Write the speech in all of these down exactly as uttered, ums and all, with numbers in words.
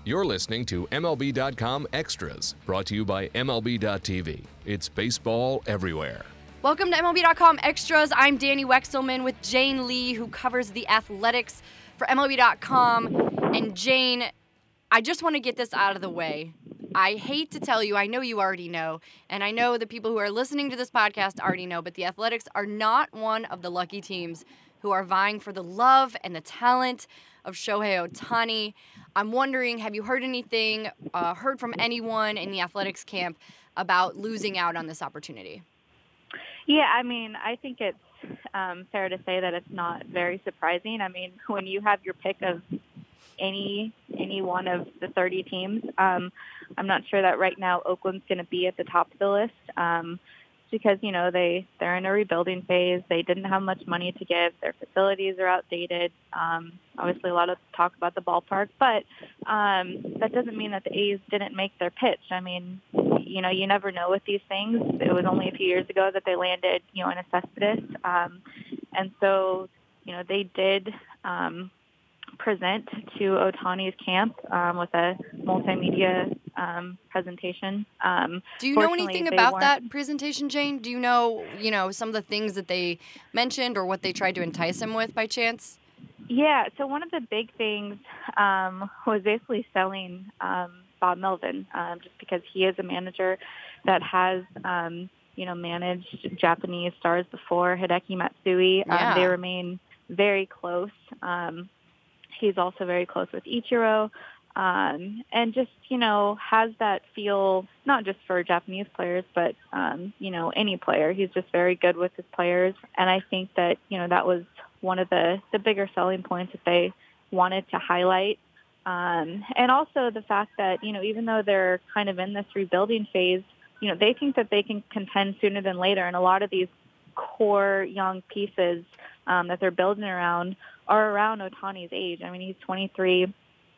You're listening to M L B dot com Extras, brought to you by M L B dot T V. It's baseball everywhere. Welcome to M L B dot com Extras. I'm Danny Wexelman with Jane Lee, who covers the Athletics for M L B dot com. And Jane, I just want to get this out of the way. I hate to tell you, I know you already know, and I know the people who are listening to this podcast already know, but the Athletics are not one of the lucky teams who are vying for the love and the talent of Shohei Ohtani. I'm wondering, have you heard anything, uh, heard from anyone in the Athletics camp about losing out on this opportunity? Yeah, I mean, I think it's um, fair to say that it's not very surprising. I mean, when you have your pick of any any one of the thirty teams, um, I'm not sure that right now Oakland's going to be at the top of the list. Um, because, you know, they, they're in a rebuilding phase. They didn't have much money to give. Their facilities are outdated. Um, obviously, a lot of talk about the ballpark. But um, that doesn't mean that the A's didn't make their pitch. I mean, you know, you never know with these things. It was only a few years ago that they landed, you know, in a Cespedes. Um, and so, you know, they did um, present to Ohtani's camp um, with a multimedia um, presentation. Um, Do you know anything about that presentation, Jane? Do you know, you know, some of the things that they mentioned or what they tried to entice him with by chance? Yeah, so one of the big things um, was basically selling um, Bob Melvin, um, just because he is a manager that has, um, you know, managed Japanese stars before, Hideki Matsui. Yeah. Um, they remain very close. Um, he's also very close with Ichiro. Um, and just, you know, has that feel, not just for Japanese players, but, um, you know, any player. He's just very good with his players. And I think that, you know, that was one of the, the bigger selling points that they wanted to highlight. Um, and also the fact that, you know, even though they're kind of in this rebuilding phase, you know, they think that they can contend sooner than later. And a lot of these core young pieces um, that they're building around are around Ohtani's age. I mean, he's twenty-three.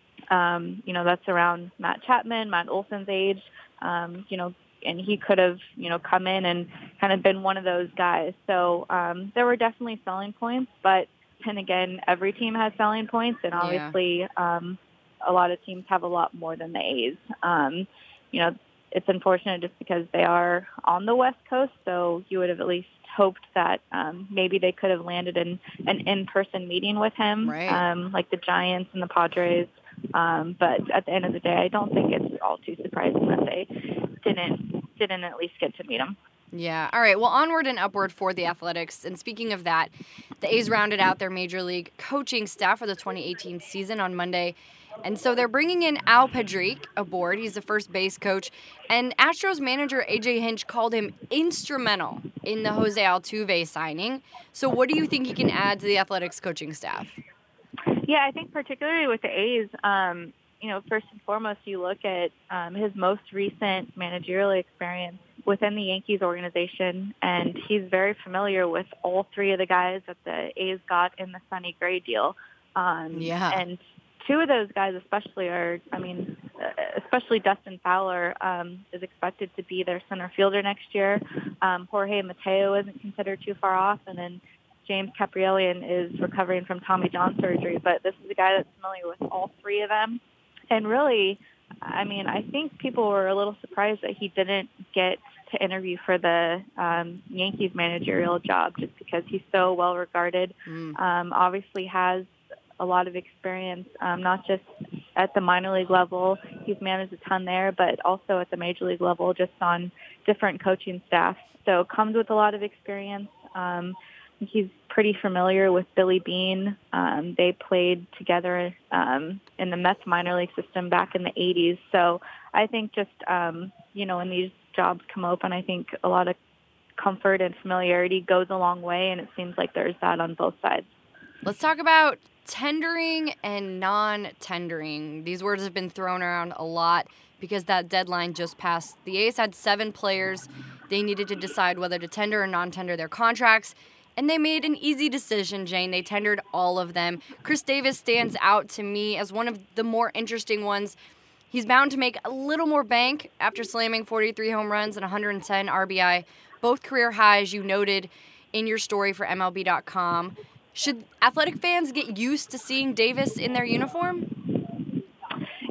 Um, you know, that's around Matt Chapman, Matt Olson's age, um, you know, and he could have, you know, come in and kind of been one of those guys. So um, there were definitely selling points, but then again, every team has selling points, and obviously yeah. um, a lot of teams have a lot more than the A's. Um, you know, it's unfortunate just because they are on the West Coast, so you would have at least hoped that um, maybe they could have landed in an in-person meeting with him, right. um, like the Giants and the Padres. Um, but at the end of the day, I don't think it's all too surprising that they didn't didn't at least get to meet him. Yeah. All right. Well, onward and upward for the Athletics. And speaking of that, the A's rounded out their Major League coaching staff for the twenty eighteen season on Monday. And so they're bringing in Al Pedrique aboard. He's the first base coach. And Astros manager A J Hinch called him instrumental in the Jose Altuve signing. So what do you think he can add to the Athletics coaching staff? Yeah, I think particularly with the A's, um, you know, first and foremost, you look at um, his most recent managerial experience within the Yankees organization, and he's very familiar with all three of the guys that the A's got in the Sonny Gray deal. Um, yeah. And two of those guys especially are, I mean, especially Dustin Fowler um, is expected to be their center fielder next year. Um, Jorge Mateo isn't considered too far off, and then James Kaprielian is recovering from Tommy John surgery, but this is a guy that's familiar with all three of them. And really, I mean, I think people were a little surprised that he didn't get to interview for the um, Yankees managerial job just because he's so well regarded. Mm. Um, obviously has a lot of experience, um, not just at the minor league level. He's managed a ton there, but also at the major league level, just on different coaching staff. So comes with a lot of experience. Um, He's pretty familiar with Billy Beane. Um, they played together um, in the Mets minor league system back in the eighties. So I think just, um, you know, when these jobs come open, I think a lot of comfort and familiarity goes a long way, and it seems like there's that on both sides. Let's talk about tendering and non-tendering. These words have been thrown around a lot because that deadline just passed. The A's had seven players. They needed to decide whether to tender or non-tender their contracts. And they made an easy decision, Jane. They tendered all of them. Chris Davis stands out to me as one of the more interesting ones. He's bound to make a little more bank after slamming forty-three home runs and one hundred ten R B I, both career highs you noted in your story for M L B dot com. Should Athletic fans get used to seeing Davis in their uniform?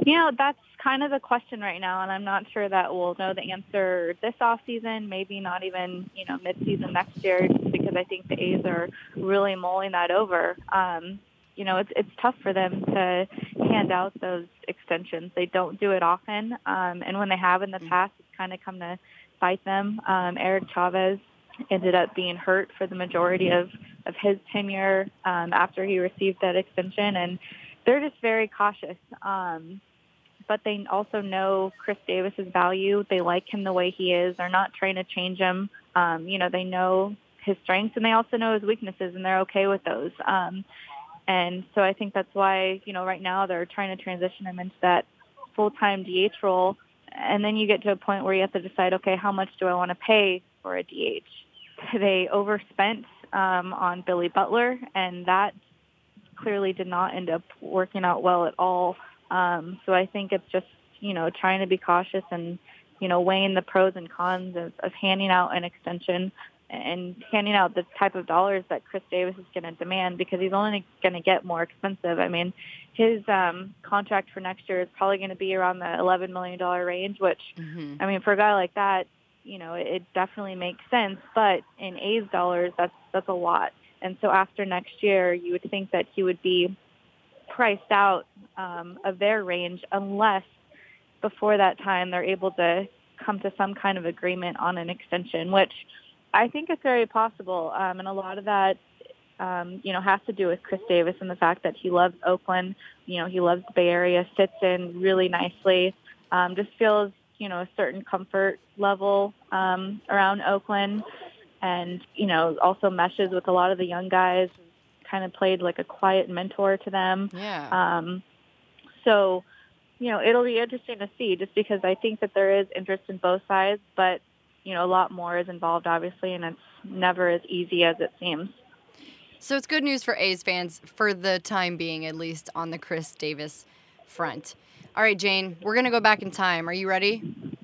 You know, that's kind of the question right now, and I'm not sure that we'll know the answer this offseason, maybe not even, you know, midseason next year, just because I think the A's are really mulling that over. Um, you know, it's it's tough for them to hand out those extensions. They don't do it often, um, and when they have in the past, it's kind of come to bite them. Um, Eric Chavez ended up being hurt for the majority of, of his tenure um, after he received that extension, and they're just very cautious. Um, but they also know Chris Davis's value. They like him the way he is. They're not trying to change him. Um, you know, they know his strengths, and they also know his weaknesses, and they're okay with those. Um, and so I think that's why, you know, right now they're trying to transition him into that full-time D H role. And then you get to a point where you have to decide, okay, how much do I want to pay for a D H? They overspent um, on Billy Butler, and that clearly did not end up working out well at all. Um, so I think it's just, you know, trying to be cautious and, you know, weighing the pros and cons of, of handing out an extension and handing out the type of dollars that Chris Davis is going to demand, because he's only going to get more expensive. I mean, his um, contract for next year is probably going to be around the eleven million dollars range, which, mm-hmm. I mean, for a guy like that, you know, it, it definitely makes sense. But in A's dollars, that's that's a lot. And so after next year, you would think that he would be priced out um, of their range, unless before that time they're able to come to some kind of agreement on an extension, which I think is very possible. Um, and a lot of that, um, you know, has to do with Chris Davis and the fact that he loves Oakland. You know, he loves the Bay Area, fits in really nicely, um, just feels, you know, a certain comfort level um, around Oakland, and, you know, also meshes with a lot of the young guys, kind of played like a quiet mentor to them. Yeah. Um, so, you know, it'll be interesting to see, just because I think that there is interest in both sides, but, you know, a lot more is involved, obviously, and it's never as easy as it seems. So it's good news for A's fans, for the time being, at least, on the Chris Davis front. All right, Jane, we're going to go back in time. Are you ready?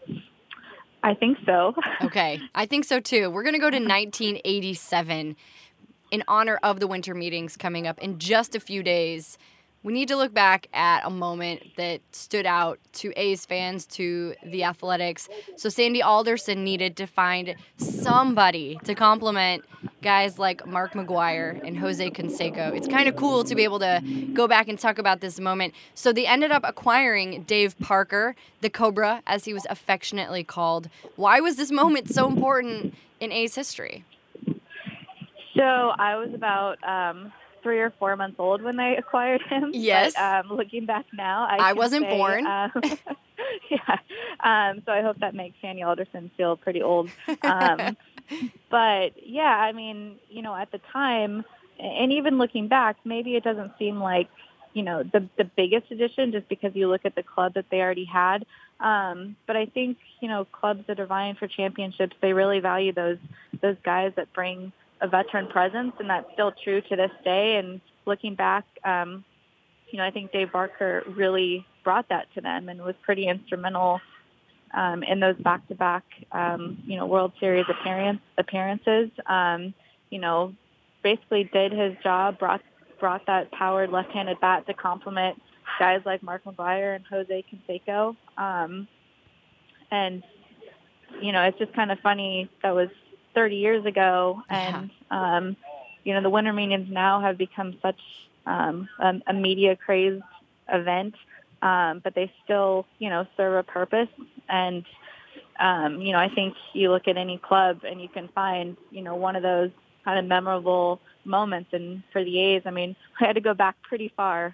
I think so. Okay, I think so, too. We're going to go to nineteen eighty-seven in honor of the winter meetings coming up in just a few days. We need to look back at a moment that stood out to A's fans, to the Athletics. So Sandy Alderson needed to find somebody to compliment guys like Mark McGwire and Jose Canseco. It's kind of cool to be able to go back and talk about this moment. So they ended up acquiring Dave Parker, the Cobra, as he was affectionately called. Why was this moment so important in A's history? So I was about um, three or four months old when they acquired him. Yes. But, um, looking back now, I, I wasn't say, born. Um, yeah. Um, so I hope that makes Sandy Alderson feel pretty old. Um, but yeah, I mean, you know, at the time, and even looking back, maybe it doesn't seem like, you know, the the biggest addition, just because you look at the club that they already had. Um, but I think, you know, clubs that are vying for championships, they really value those those guys that bring a veteran presence, and that's still true to this day. And looking back, um, you know, I think Dave Parker really brought that to them and was pretty instrumental um, in those back-to-back, um, you know, World Series appearance, appearances. Um, you know, basically did his job, brought brought that powered left-handed bat to complement guys like Mark McGwire and Jose Canseco. Um, and, you know, it's just kind of funny, that was thirty years ago, and yeah. um, you know, the Winter Meetings now have become such um, a, a media crazed event, um, but they still, you know, serve a purpose. And um, you know, I think you look at any club and you can find, you know, one of those kind of memorable moments. And for the A's, I mean, I had to go back pretty far,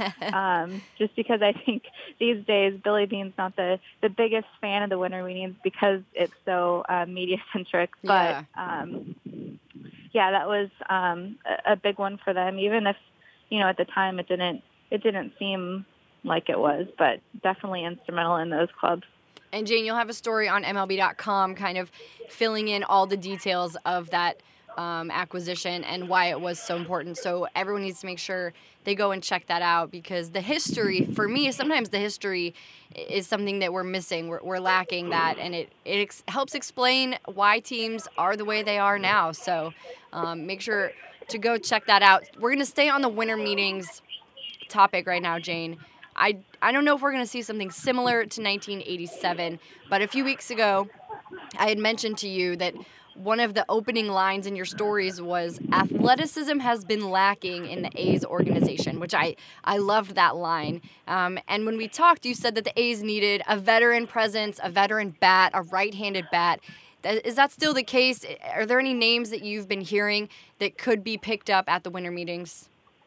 um, just because I think these days Billy Beane's not the, the biggest fan of the Winter Meetings because it's so uh, media-centric. But, yeah. Um, yeah, that was um, a, a big one for them, even if, you know, at the time it didn't it didn't seem like it was, but definitely instrumental in those clubs. And, Jane, you'll have a story on M L B dot com kind of filling in all the details of that Um, acquisition and why it was so important. So everyone needs to make sure they go and check that out, because the history, for me, sometimes the history is something that we're missing. We're, we're lacking that, and it, it ex- helps explain why teams are the way they are now. So um, make sure to go check that out. We're going to stay on the Winter Meetings topic right now, Jane. I, I don't know if we're going to see something similar to nineteen eighty-seven, but a few weeks ago, I had mentioned to you that one of the opening lines in your stories was athleticism has been lacking in the A's organization, which I, I loved that line. Um, and when we talked, you said that the A's needed a veteran presence, a veteran bat, a right-handed bat. Is that still the case? Are there any names that you've been hearing that could be picked up at the winter meetings?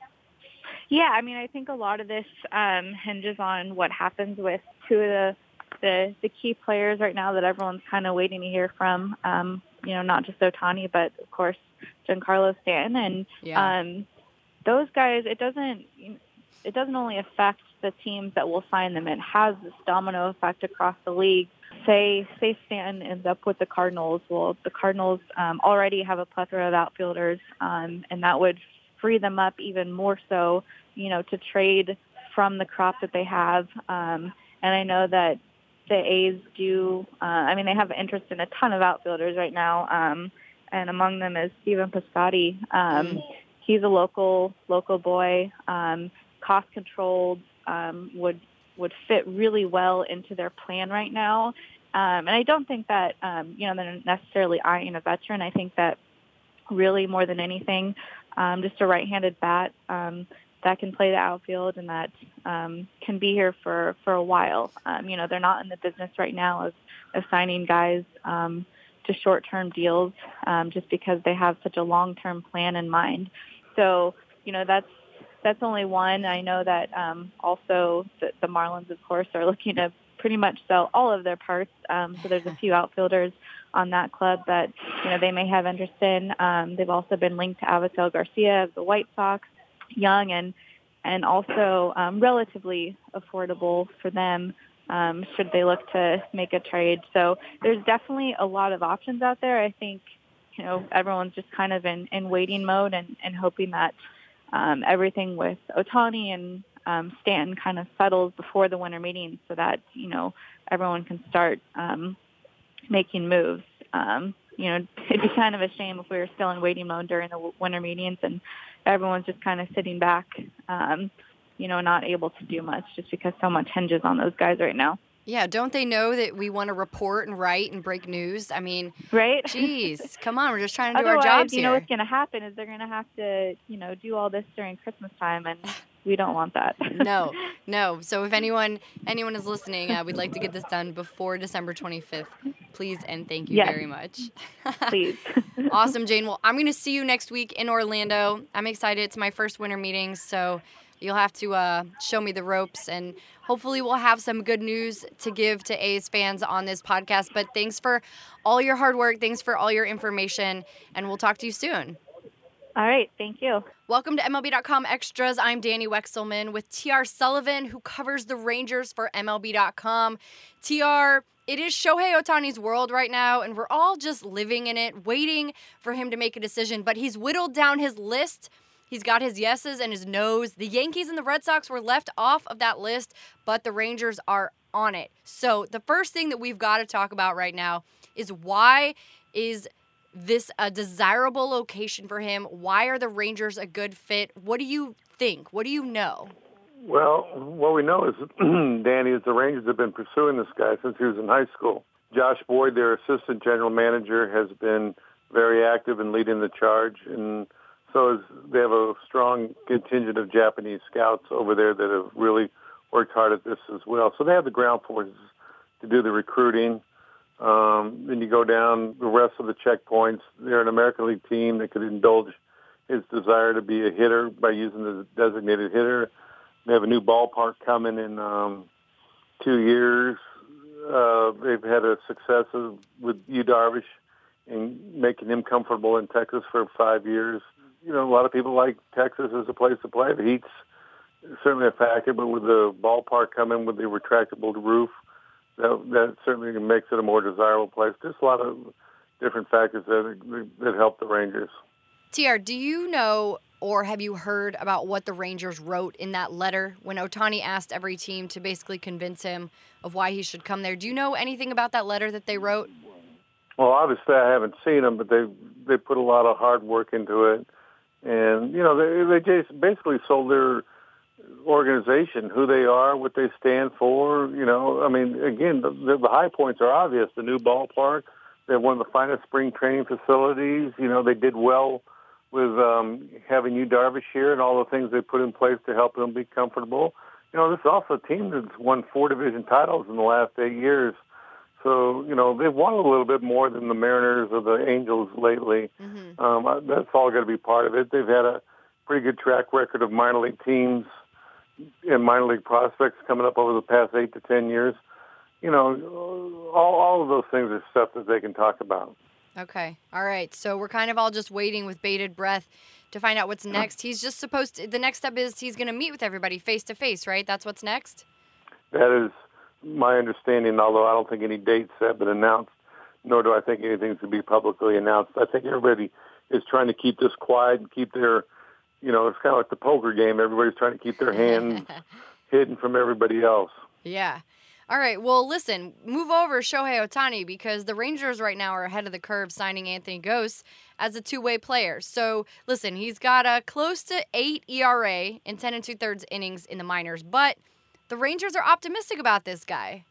Yeah, I mean, I think a lot of this um, hinges on what happens with two of the, the the key players right now that everyone's kind of waiting to hear from. Um, you know, not just Ohtani, but of course Giancarlo Stanton, and yeah. um, those guys. It doesn't it doesn't only affect the teams that will sign them. It has this domino effect across the league. Say say Stanton ends up with the Cardinals. Well, the Cardinals um, already have a plethora of outfielders, um, and that would free them up even more so, you know, to trade from the crop that they have. Um, and I know that the A's do, uh, I mean, they have interest in a ton of outfielders right now, um, and among them is Steven Piscotty. Um, mm. He's a local local boy, um, cost-controlled, um, would would fit really well into their plan right now. Um, and I don't think that, um, you know, they're necessarily eyeing a veteran. I think that really more than anything, um, just a right-handed bat um, that can play the outfield and that um, can be here for, for a while. Um, you know, they're not in the business right now of, of signing guys um, to short-term deals um, just because they have such a long-term plan in mind. So, you know, that's that's only one. I know that um, also the, the Marlins, of course, are looking to pretty much sell all of their parts. Um, so there's a few outfielders on that club that, you know, they may have interest in. Um, they've also been linked to Avisail Garcia of the White Sox, young and and also um, relatively affordable for them um, should they look to make a trade. So there's definitely a lot of options out there. I think, you know, everyone's just kind of in, in waiting mode and, and hoping that um, everything with Ohtani and um, Stanton kind of settles before the winter meetings so that, you know, everyone can start um, making moves. Um, you know, it'd be kind of a shame if we were still in waiting mode during the winter meetings and everyone's just kind of sitting back, um, you know, not able to do much just because so much hinges on those guys right now. Yeah, don't they know that we want to report and write and break news? I mean, right? Geez, come on, we're just trying to do Otherwise, our jobs you here. know what's going to happen is they're going to have to, you know, do all this during Christmas time, and we don't want that. no, no. So if anyone anyone is listening, uh, we'd like to get this done before December twenty-fifth. Please and thank you yes. very much. Please. Awesome, Jane. Well, I'm going to see you next week in Orlando. I'm excited. It's my first winter meeting, so you'll have to uh, show me the ropes, and hopefully we'll have some good news to give to A's fans on this podcast. But thanks for all your hard work. Thanks for all your information, and we'll talk to you soon. All right. Thank you. Welcome to M L B dot com Extras. I'm Danny Wexelman with T R Sullivan, who covers the Rangers for M L B dot com. T R, it is Shohei Ohtani's world right now, and we're all just living in it, waiting for him to make a decision. But he's whittled down his list. He's got his yeses and his nos. The Yankees and the Red Sox were left off of that list, but the Rangers are on it. So the first thing that we've got to talk about right now is why is this a desirable location for him? Why are the Rangers a good fit? What do you think? What do you know? Well, what we know is, Danny, is the Rangers have been pursuing this guy since he was in high school. Josh Boyd, their assistant general manager, has been very active in leading the charge, and so is, they have a strong contingent of Japanese scouts over there that have really worked hard at this as well. So they have the ground forces to do the recruiting. Um, then you go down the rest of the checkpoints. They're an American League team that could indulge his desire to be a hitter by using the designated hitter. They have a new ballpark coming in um, two years. Uh, they've had a success of, with Yu Darvish in making him comfortable in Texas for five years. You know, a lot of people like Texas as a place to play. The heat's certainly a factor, but with the ballpark coming with the retractable roof, that, that certainly makes it a more desirable place. Just a lot of different factors that, that help the Rangers. T R, do you know or have you heard about what the Rangers wrote in that letter when Ohtani asked every team to basically convince him of why he should come there? Do you know anything about that letter that they wrote? Well, obviously I haven't seen them, but they they put a lot of hard work into it. And, you know, they, they just basically sold their organization, who they are, what they stand for. You know, I mean, again, the, the high points are obvious. The new ballpark, they have one of the finest spring training facilities. You know, they did well with um, having Yu Darvish here and all the things they put in place to help them be comfortable. You know, this is also a team that's won four division titles in the last eight years. So, you know, they've won a little bit more than the Mariners or the Angels lately. Mm-hmm. Um, that's all going to be part of it. They've had a pretty good track record of minor league teams and minor league prospects coming up over the past eight to ten years. You know, all, all of those things are stuff that they can talk about. Okay. All right. So we're kind of all just waiting with bated breath to find out what's next. He's just supposed to, the next step is he's going to meet with everybody face to face, right? That's what's next? That is my understanding, although I don't think any dates have been announced, nor do I think anything's going to be publicly announced. I think everybody is trying to keep this quiet and keep their, you know, it's kind of like the poker game. Everybody's trying to keep their hands hidden from everybody else. Yeah. All right, well, listen, move over Shohei Ohtani because the Rangers right now are ahead of the curve signing Anthony Gose as a two-way player. So, listen, he's got a close to eight E R A in ten and two-thirds innings in the minors, but the Rangers are optimistic about this guy.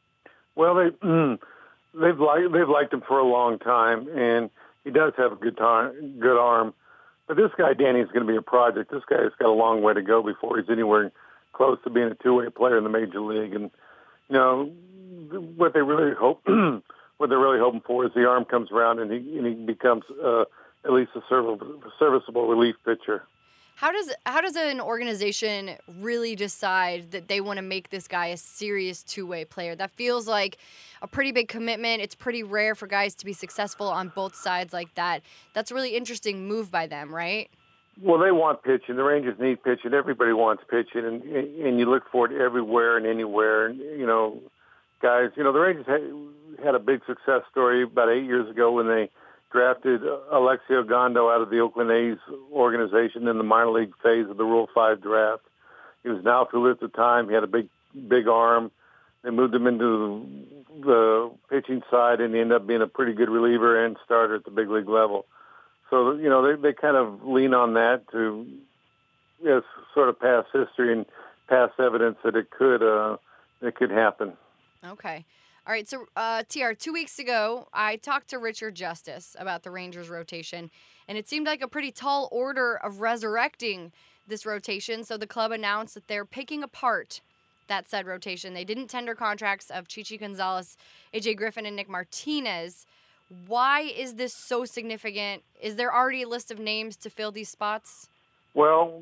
Well, they, mm, they've, liked, they've liked him for a long time, and he does have a good, time, good arm. But this guy, Danny, is going to be a project. This guy's got a long way to go before he's anywhere close to being a two-way player in the major league. And you know, what they really hope, what they're really hoping for is the arm comes around and he, and he becomes uh, at least a serviceable, serviceable relief pitcher. How does how does an organization really decide that they want to make this guy a serious two-way player? That feels like a pretty big commitment. It's pretty rare for guys to be successful on both sides like that. That's a really interesting move by them, right? Well, they want pitching. The Rangers need pitching. Everybody wants pitching, and and you look for it everywhere and anywhere. And you know, guys, you know the Rangers had, had a big success story about eight years ago when they drafted Alexei Ogando out of the Oakland A's organization in the minor league phase of the Rule Five draft. He was an outfielder at the time. He had a big big arm. They moved him into the, the pitching side, and he ended up being a pretty good reliever and starter at the big league level. So, you know, they, they kind of lean on that to yes, sort of past history and past evidence that it could uh, it could happen. Okay. All right. So, uh, T R, two weeks ago, I talked to Richard Justice about the Rangers rotation, and it seemed like a pretty tall order of resurrecting this rotation. So the club announced that they're picking apart that said rotation. They didn't tender contracts of Chichi Gonzalez, A J Griffin, and Nick Martinez. Why is this so significant? Is there already a list of names to fill these spots? Well,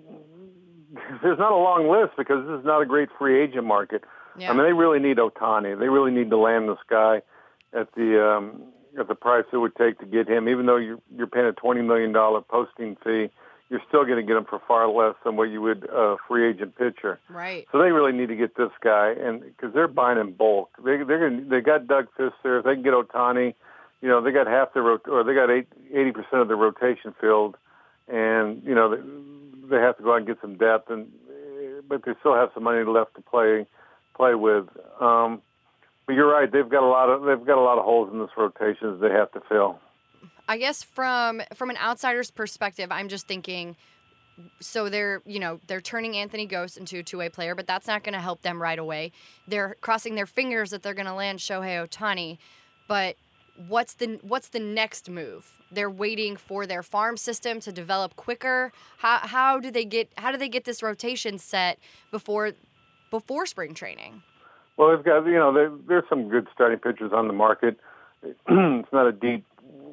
there's not a long list because this is not a great free agent market. Yeah. I mean, they really need Ohtani. They really need to land this guy at the um, at the price it would take to get him. Even though you're, you're paying a twenty million dollars posting fee, you're still going to get him for far less than what you would a uh, free agent pitcher. Right. So they really need to get this guy, and because they're buying in bulk. They they're going they got Doug Fisk there. If they can get Ohtani, you know, they got half the rot- or they got eighty percent of the rotation filled, and you know they, they have to go out and get some depth, and but they still have some money left to play play with. Um, but you're right; they've got a lot of they've got a lot of holes in this rotation that they have to fill. I guess from from an outsider's perspective, I'm just thinking. So they're, you know, they're turning Anthony Gose into a two-way player, but that's not going to help them right away. They're crossing their fingers that they're going to land Shohei Ohtani, but what's the what's the next move? They're waiting for their farm system to develop quicker. How how do they get how do they get this rotation set before before spring training? Well, they've got you know there, there's some good starting pitchers on the market. It's not a deep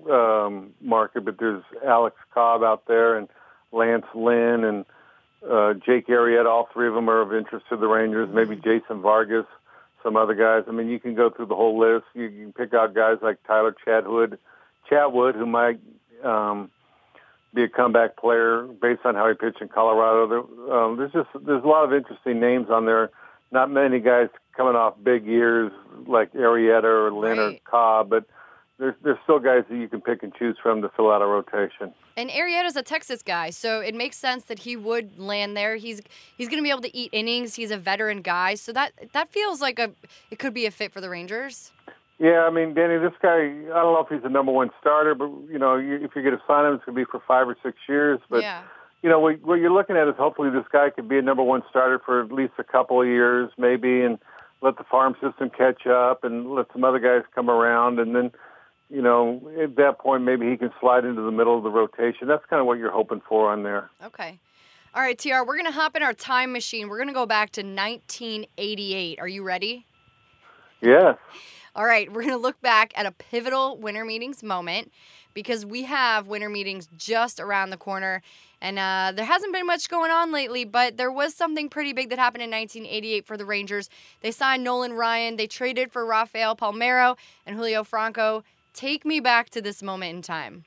um, market, but there's Alex Cobb out there and Lance Lynn and uh, Jake Arrieta. All three of them are of interest to the Rangers. Maybe Jason Vargas. Some other guys. I mean, you can go through the whole list. You can pick out guys like Tyler Chatwood, Chatwood, who might um, be a comeback player based on how he pitched in Colorado. There, um, there's just there's a lot of interesting names on there. Not many guys coming off big years like Arrieta or Lynn right. or Cobb, but there's there's still guys that you can pick and choose from to fill out a rotation. And Arrieta's a Texas guy, so it makes sense that he would land there. He's he's going to be able to eat innings. He's a veteran guy, so that that feels like a it could be a fit for the Rangers. Yeah, I mean, Danny, this guy, I don't know if he's the number one starter, but you know, you, if you're going to sign him, it's going to be for five or six years. But yeah. you know, what, what you're looking at is hopefully this guy could be a number one starter for at least a couple of years, maybe, and let the farm system catch up and let some other guys come around. And then, you know, at that point, maybe he can slide into the middle of the rotation. That's kind of what you're hoping for on there. Okay. All right, T R, we're going to hop in our time machine. We're going to go back to nineteen eighty-eight. Are you ready? Yes. All right, we're going to look back at a pivotal winter meetings moment because we have winter meetings just around the corner. And uh, there hasn't been much going on lately, but there was something pretty big that happened in nineteen eighty-eight for the Rangers. They signed Nolan Ryan. They traded for Rafael Palmeiro and Julio Franco. Take me back to this moment in time.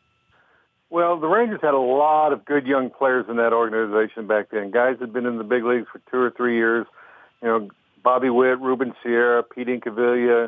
Well, the Rangers had a lot of good young players in that organization back then. Guys had been in the big leagues for two or three years. You know, Bobby Witt, Ruben Sierra, Pete Incaviglia,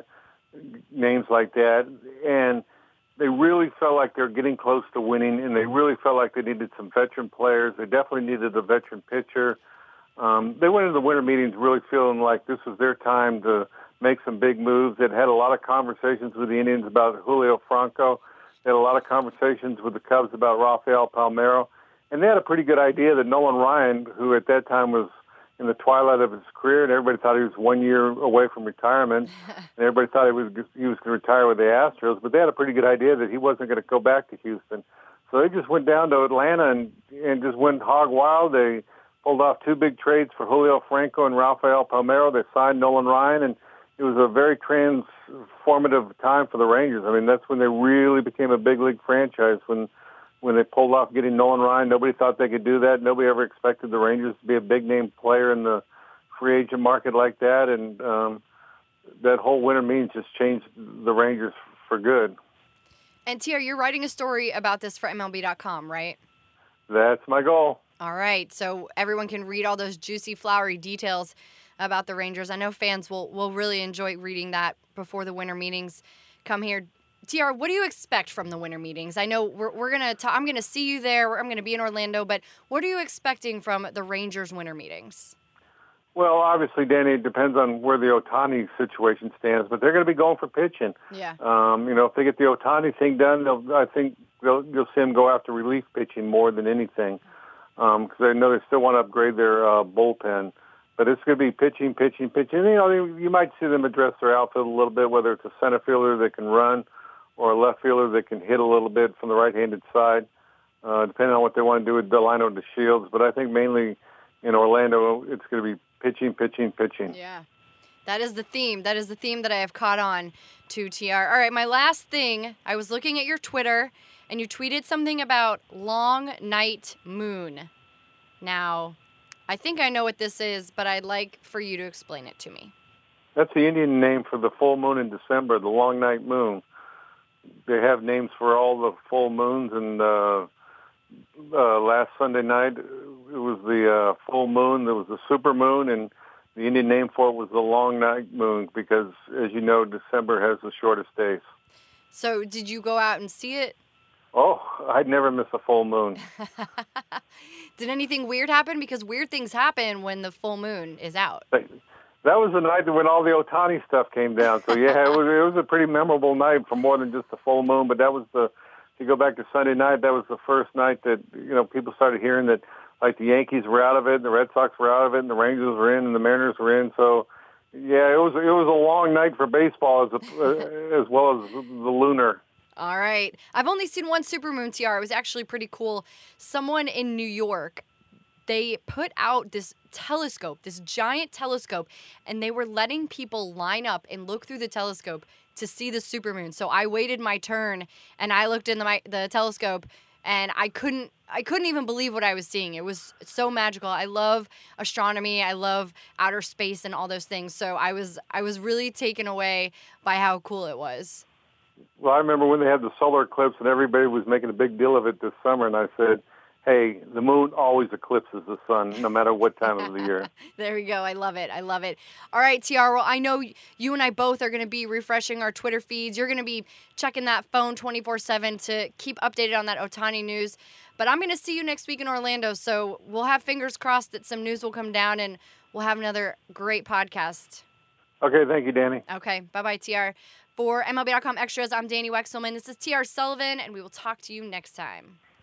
names like that. And they really felt like they were getting close to winning, and they really felt like they needed some veteran players. They definitely needed a veteran pitcher. Um, they went into the winter meetings really feeling like this was their time to make some big moves. They'd had a lot of conversations with the Indians about Julio Franco. They had a lot of conversations with the Cubs about Rafael Palmeiro. And they had a pretty good idea that Nolan Ryan, who at that time was in the twilight of his career, and everybody thought he was one year away from retirement, and everybody thought he was he was going to retire with the Astros, but they had a pretty good idea that he wasn't going to go back to Houston. So they just went down to Atlanta and, and just went hog wild. They pulled off two big trades for Julio Franco and Rafael Palmeiro. They signed Nolan Ryan, and it was a very transformative time for the Rangers. I mean, that's when they really became a big league franchise, when when they pulled off getting Nolan Ryan. Nobody thought they could do that. Nobody ever expected the Rangers to be a big-name player in the free agent market like that, and um, that whole winter meetings just changed the Rangers for good. And, T R, you're writing a story about this for M L B dot com, right? That's my goal. All right, so everyone can read all those juicy, flowery details about the Rangers. I know fans will, will really enjoy reading that before the winter meetings come here. T R, what do you expect from the winter meetings? I know we're we're gonna ta- I'm gonna see you there. I'm gonna be in Orlando, but what are you expecting from the Rangers winter meetings? Well, obviously, Danny, it depends on where the Ohtani situation stands, but they're going to be going for pitching. Yeah. Um, you know, if they get the Ohtani thing done, they'll, I think they'll, you'll see them go after relief pitching more than anything, because um, they know they still want to upgrade their uh, bullpen. But it's going to be pitching, pitching, pitching. You know, you might see them address their outfield a little bit, whether it's a center fielder that can run or a left fielder that can hit a little bit from the right-handed side, uh, depending on what they want to do with Delino DeShields. But I think mainly in Orlando, it's going to be pitching, pitching, pitching. Yeah, that is the theme. That is the theme that I have caught on to, T R. All right, my last thing, I was looking at your Twitter, and you tweeted something about Long Night Moon. Now, I think I know what this is, but I'd like for you to explain it to me. That's the Indian name for the full moon in December, the Long Night Moon. They have names for all the full moons, and uh, uh, last Sunday night it was the uh, full moon. There was the super moon, and the Indian name for it was the Long Night Moon because, as you know, December has the shortest days. So did you go out and see it? Oh, I'd never miss a full moon. Did anything weird happen? Because weird things happen when the full moon is out. That was the night when all the Ohtani stuff came down. So, yeah, it was, it was a pretty memorable night for more than just the full moon. But that was the, if you go back to Sunday night, that was the first night that, you know, people started hearing that, like, the Yankees were out of it, and the Red Sox were out of it, and the Rangers were in, and the Mariners were in. So, yeah, it was it was a long night for baseball as, a, as well as the lunar. All right. I've only seen one supermoon, T R. It was actually pretty cool. Someone in New York, they put out this telescope, this giant telescope, and they were letting people line up and look through the telescope to see the supermoon. So I waited my turn, and I looked in the, my, the telescope, and I couldn't I couldn't even believe what I was seeing. It was so magical. I love astronomy. I love outer space and all those things. So I was I was really taken away by how cool it was. Well, I remember when they had the solar eclipse and everybody was making a big deal of it this summer, and I said, hey, the moon always eclipses the sun, no matter what time of the year. There we go. I love it. I love it. All right, T R, well, I know you and I both are going to be refreshing our Twitter feeds. You're going to be checking that phone twenty-four seven to keep updated on that Ohtani news. But I'm going to see you next week in Orlando, so we'll have fingers crossed that some news will come down, and we'll have another great podcast. Okay, thank you, Danny. Okay, bye-bye, T R. For M L B dot com Extras, I'm Danny Wexelman. This is T R Sullivan, and we will talk to you next time.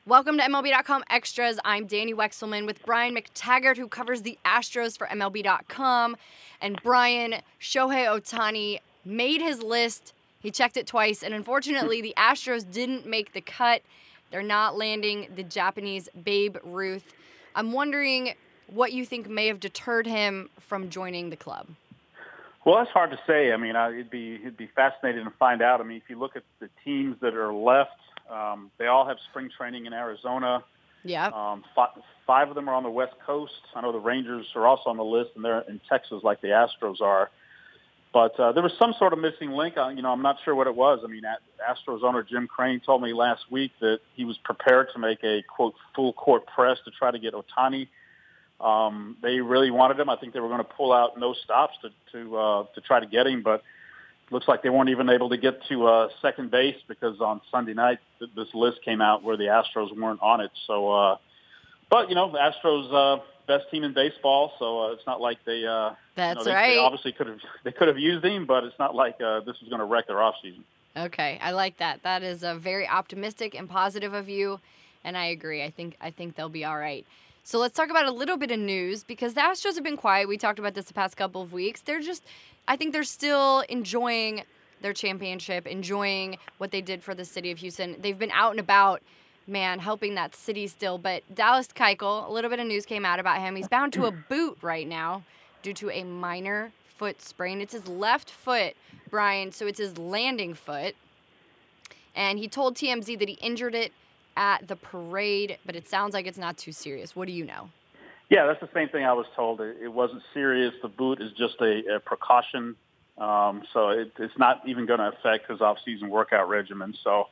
Welcome to M L B dot com Extras. I'm Danny Wexelman with Brian McTaggart, who covers the Astros for M L B dot com. And Brian, Shohei Ohtani made his list. He checked it twice, and unfortunately, the Astros didn't make the cut. They're not landing the Japanese Babe Ruth. I'm wondering what you think may have deterred him from joining the club. Well, that's hard to say. I mean, I, it'd be it'd be fascinating to find out. I mean, if you look at the teams that are left, um, they all have spring training in Arizona. Yeah. Um, five, five of them are on the West Coast. I know the Rangers are also on the list, and they're in Texas like the Astros are. But uh, there was some sort of missing link. Uh, you know, I'm not sure what it was. I mean, Astros owner Jim Crane told me last week that he was prepared to make a, quote, full court press to try to get Ohtani. Um, they really wanted him. I think they were going to pull out no stops to to, uh, to try to get him, but it looks like they weren't even able to get to uh, second base because on Sunday night th- this list came out where the Astros weren't on it. So, uh, but, you know, the Astros uh, best team in baseball, so uh, it's not like they uh, That's you know, they, right. they obviously could have they could have used him, but it's not like uh, this was going to wreck their offseason. Okay, I like that. That is a very optimistic and positive of you, and I agree. I think I think they'll be all right. So let's talk about a little bit of news because the Astros have been quiet. We talked about this the past couple of weeks. They're just, I think they're still enjoying their championship, enjoying what they did for the city of Houston. They've been out and about, man, helping that city still. But Dallas Keuchel, a little bit of news came out about him. He's bound to a boot right now due to a minor foot sprain. It's his left foot, Brian, so it's his landing foot. And he told T M Z that he injured it at the parade, but it sounds like it's not too serious. What do you know? Yeah, that's the same thing I was told. It, it wasn't serious. The boot is just a, a precaution. Um, so it, it's not even going to affect his off-season workout regimen. So,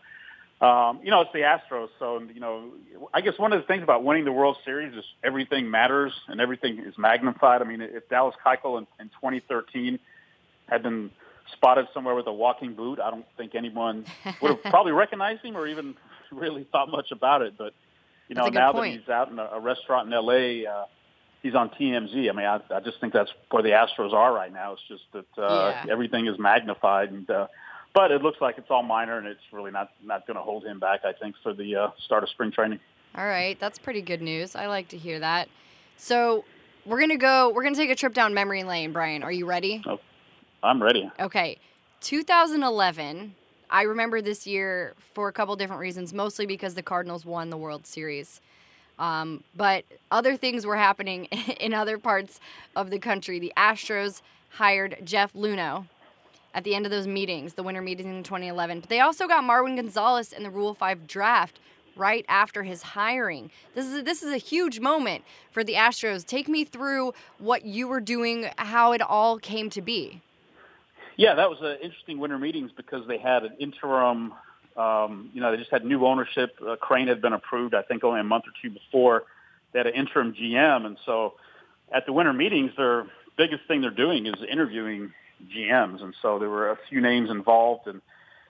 um, you know, it's the Astros. So, you know, I guess one of the things about winning the World Series is everything matters and everything is magnified. I mean, if Dallas Keuchel in, in twenty thirteen had been spotted somewhere with a walking boot, I don't think anyone would have probably recognized him or even really thought much about it. But, you know, now point. that he's out in a, a restaurant in L A, uh, he's on T M Z. I mean, I, I just think that's where the Astros are right now. It's just that uh, yeah. everything is magnified. And uh, but it looks like it's all minor, and it's really not, not going to hold him back, I think, for the uh, start of spring training. All right. That's pretty good news. I like to hear that. So we're going to go, we're going to take a trip down memory lane, Brian. Are you ready? Oh, I'm ready. Okay. two thousand eleven, I remember this year for a couple different reasons, mostly because the Cardinals won the World Series. Um, but other things were happening in other parts of the country. The Astros hired Jeff Luhnow at the end of those meetings, the winter meetings in twenty eleven. But they also got Marwin Gonzalez in the Rule five draft right after his hiring. This is a, this is a huge moment for the Astros. Take me through what you were doing, how it all came to be. Yeah, that was an interesting winter meetings because they had an interim, um, you know, they just had new ownership. Uh, Crane had been approved, I think, only a month or two before. They had an interim G M. And so at the winter meetings, their biggest thing they're doing is interviewing G Ms. And so there were a few names involved. And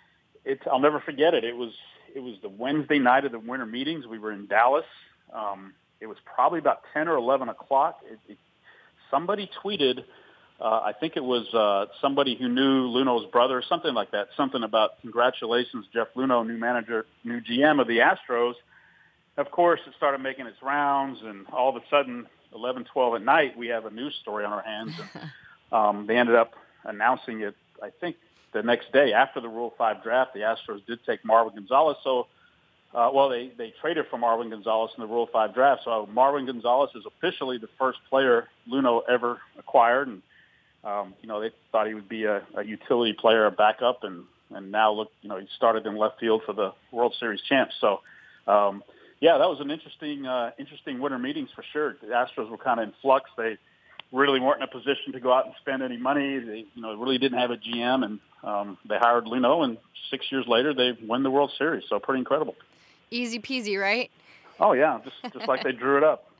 it, I'll never forget it. It was it was the Wednesday night of the winter meetings. We were in Dallas. Um, it was probably about ten or eleven o'clock. It, it, somebody tweeted, Uh, I think it was uh, somebody who knew Luhnow's brother, something like that, something about congratulations, Jeff Luhnow, new manager, new G M of the Astros. Of course, it started making its rounds, and all of a sudden, eleven, twelve at night, we have a news story on our hands. And, um, they ended up announcing it, I think, the next day after the Rule five draft. The Astros did take Marwin Gonzalez. So, uh, well, they, they traded for Marwin Gonzalez in the Rule five draft. So Marwin Gonzalez is officially the first player Luhnow ever acquired, and Um, you know, they thought he would be a, a utility player, a backup, and, and now look, you know, he started in left field for the World Series champs. So, um, yeah, that was an interesting, uh, interesting winter meetings for sure. The Astros were kind of in flux. They really weren't in a position to go out and spend any money. They, you know, really didn't have a G M, and um, they hired Luhnow, and six years later they won the World Series. So pretty incredible. Easy peasy, right? Oh yeah, just just like they drew it up.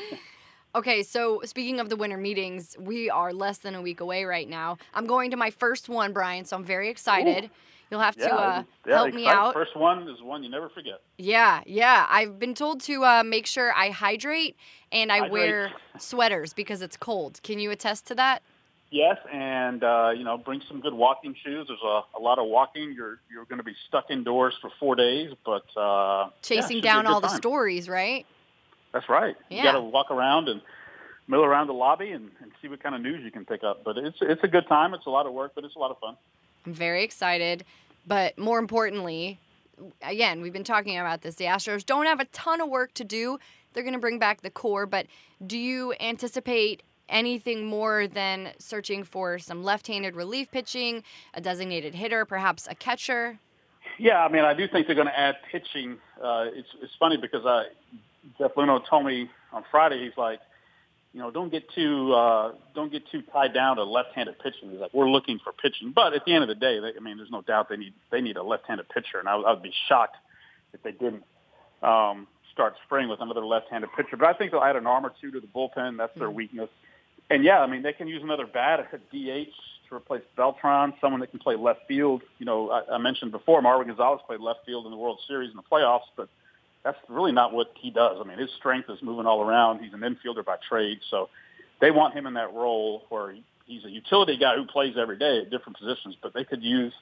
Okay, so speaking of the winter meetings, we are less than a week away right now. I'm going to my first one, Brian, so I'm very excited. Ooh. You'll have yeah, to uh, yeah, help me out. First one is one you never forget. Yeah, yeah. I've been told to uh, make sure I hydrate and I hydrate. wear sweaters because it's cold. Can you attest to that? Yes, and uh, you know, bring some good walking shoes. There's a, a lot of walking. You're you're going to be stuck indoors for four days, but uh, chasing yeah, down all time. the stories, right? That's right. Yeah. You got to walk around and mill around the lobby and, and see what kind of news you can pick up. But it's it's a good time. It's a lot of work, but it's a lot of fun. I'm very excited, but more importantly, again, we've been talking about this. The Astros don't have a ton of work to do. They're going to bring back the core, but do you anticipate anything more than searching for some left-handed relief pitching, a designated hitter, perhaps a catcher? Yeah, I mean, I do think they're going to add pitching. Uh, it's it's funny because I, Jeff Luhnow told me on Friday, he's like, you know, don't get too uh, don't get too tied down to left-handed pitching. He's like, we're looking for pitching, but at the end of the day, they, I mean, there's no doubt they need they need a left-handed pitcher, and I, I would be shocked if they didn't um, start spring with another left-handed pitcher. But I think they'll add an arm or two to the bullpen. That's their weakness. And, yeah, I mean, they can use another bat at D H to replace Beltran, someone that can play left field. You know, I, I mentioned before, Marwin Gonzalez played left field in the World Series in the playoffs, but that's really not what he does. I mean, his strength is moving all around. He's an infielder by trade, so they want him in that role where he, he's a utility guy who plays every day at different positions, but they could use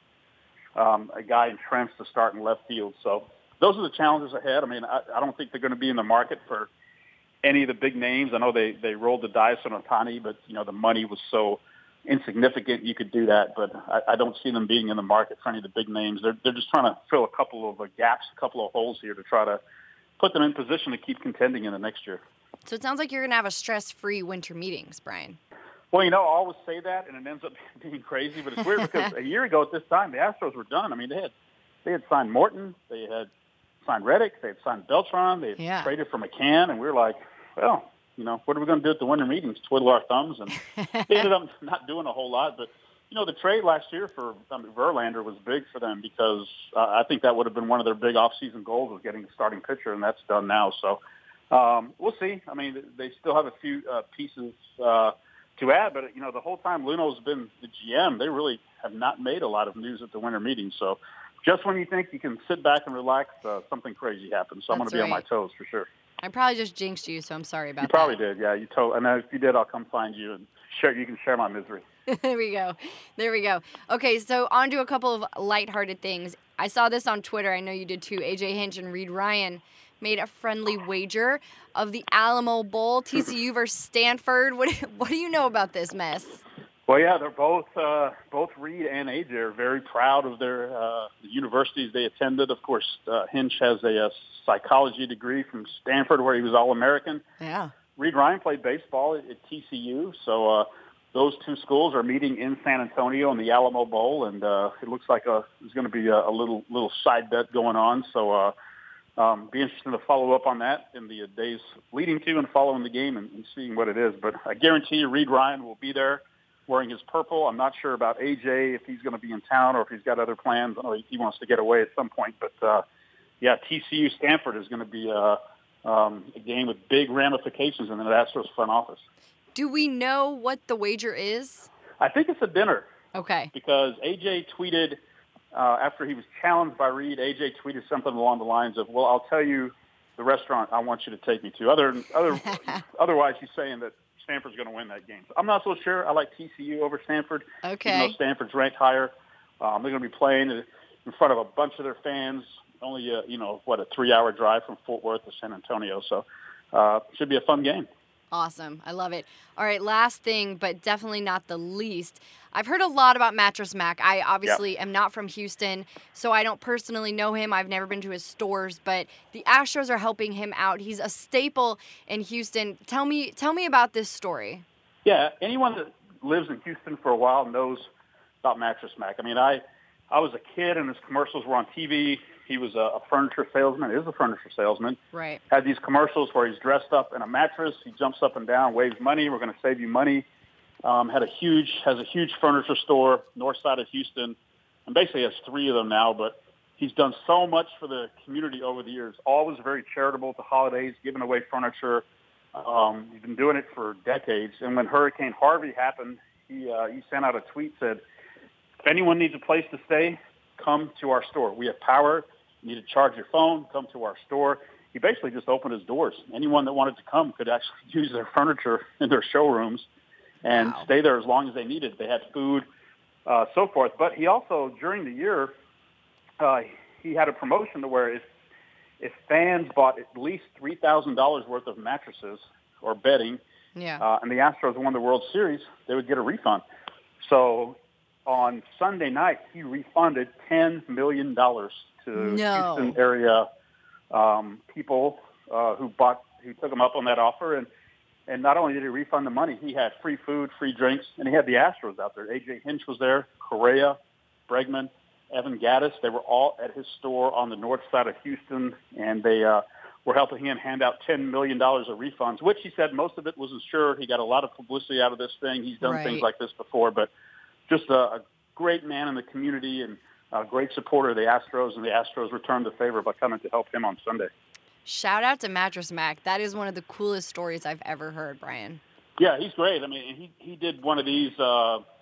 um, a guy in Trent's to start in left field. So those are the challenges ahead. I mean, I, I don't think they're going to be in the market for any of the big names. I know they, they rolled the dice on Ohtani, but, you know, the money was so insignificant you could do that. But I, I don't see them being in the market for any of the big names. They're, they're just trying to fill a couple of uh, gaps, a couple of holes here to try to put them in position to keep contending in the next year. So it sounds like you're going to have a stress-free winter meetings, Brian. Well, you know, I always say that, and it ends up being crazy. But it's weird because a year ago at this time, the Astros were done. I mean, they had they had signed Morton, they had signed Reddick, they had signed Beltran, they had yeah. traded for McCann, and we were like, well, you know, what are we going to do at the winter meetings? Twiddle our thumbs, and they ended up not doing a whole lot. But you know, the trade last year for I mean, Verlander was big for them because uh, I think that would have been one of their big off-season goals was getting a starting pitcher, and that's done now. So um, we'll see. I mean, they still have a few uh, pieces uh, to add, but you know, the whole time Luhnow's been the G M, they really have not made a lot of news at the winter meetings. So just when you think you can sit back and relax, uh, something crazy happens. So I'm going to be right. on my toes for sure. I probably just jinxed you, so I'm sorry about that. You probably that. did, yeah. You told, and if you did, I'll come find you and share. You can share my misery. There we go. There we go. Okay, so on to a couple of lighthearted things. I saw this on Twitter. I know you did too. A J Hinch and Reed Ryan made a friendly wager of the Alamo Bowl, T C U versus Stanford. What what do you know about this mess? Well, yeah, they're both uh, both Reed and A J are very proud of their uh, the universities they attended. Of course, uh, Hinch has a, a psychology degree from Stanford, where he was All-American. Yeah. Reed Ryan played baseball at, at T C U, so uh, those two schools are meeting in San Antonio in the Alamo Bowl, and uh, it looks like a, there's going to be a, a little little side bet going on. So, uh, um, be interesting to follow up on that in the days leading to and following the game and, and seeing what it is. But I guarantee you, Reed Ryan will be there wearing his purple. I'm not sure about A J if he's going to be in town or if he's got other plans. I know he wants to get away at some point, but uh, yeah, T C U Stanford is going to be uh, um, a game with big ramifications in the Astros front office. Do we know what the wager is? I think it's a dinner. Okay. Because A J tweeted uh, after he was challenged by Reed. A J tweeted something along the lines of, "Well, I'll tell you the restaurant I want you to take me to." Other, other, otherwise, he's saying that Stanford's going to win that game. So I'm not so sure. I like T C U over Stanford. Okay. Even though Stanford's ranked higher, um, they're going to be playing in front of a bunch of their fans. Only, a, you know, what, a three-hour drive from Fort Worth to San Antonio. So uh, should be a fun game. Awesome. I love it. All right, last thing, but definitely not the least. I've heard a lot about Mattress Mac. I obviously yep. am not from Houston, so I don't personally know him. I've never been to his stores, but the Astros are helping him out. He's a staple in Houston. Tell me, tell me about this story. Yeah, anyone that lives in Houston for a while knows about Mattress Mac. I mean, I, I was a kid and his commercials were on T V. He was a, a furniture salesman, is a furniture salesman. Right. Had these commercials where he's dressed up in a mattress. He jumps up and down, waves money. We're going to save you money. Um, had a huge, has a huge furniture store, north side of Houston, and basically has three of them now. But he's done so much for the community over the years. Always very charitable to holidays, giving away furniture. Um, he's been doing it for decades. And when Hurricane Harvey happened, he uh, he sent out a tweet, said, "If anyone needs a place to stay, come to our store. We have power. You need to charge your phone, come to our store." He basically just opened his doors. Anyone that wanted to come could actually use their furniture in their showrooms. and Wow. stay there as long as they needed. They had food, uh, so forth. But he also, during the year, uh, he had a promotion to where if if fans bought at least three thousand dollars worth of mattresses or bedding, Yeah. uh, and the Astros won the World Series, they would get a refund. So on Sunday night, he refunded ten million dollars to No. Houston area um, people uh, who bought, who took him up on that offer. And, and not only did he refund the money, he had free food, free drinks, and he had the Astros out there. A J Hinch was there, Correa, Bregman, Evan Gattis. They were all at his store on the north side of Houston, and they uh, were helping him hand out ten million dollars of refunds, which he said most of it was insured. He got a lot of publicity out of this thing. He's done Right. things like this before, but just a, a great man in the community and a great supporter of the Astros, and the Astros returned the favor by coming to help him on Sunday. Shout out to Mattress Mac. That is one of the coolest stories I've ever heard, Brian. Yeah, he's great. I mean, he he did one of these uh, uh,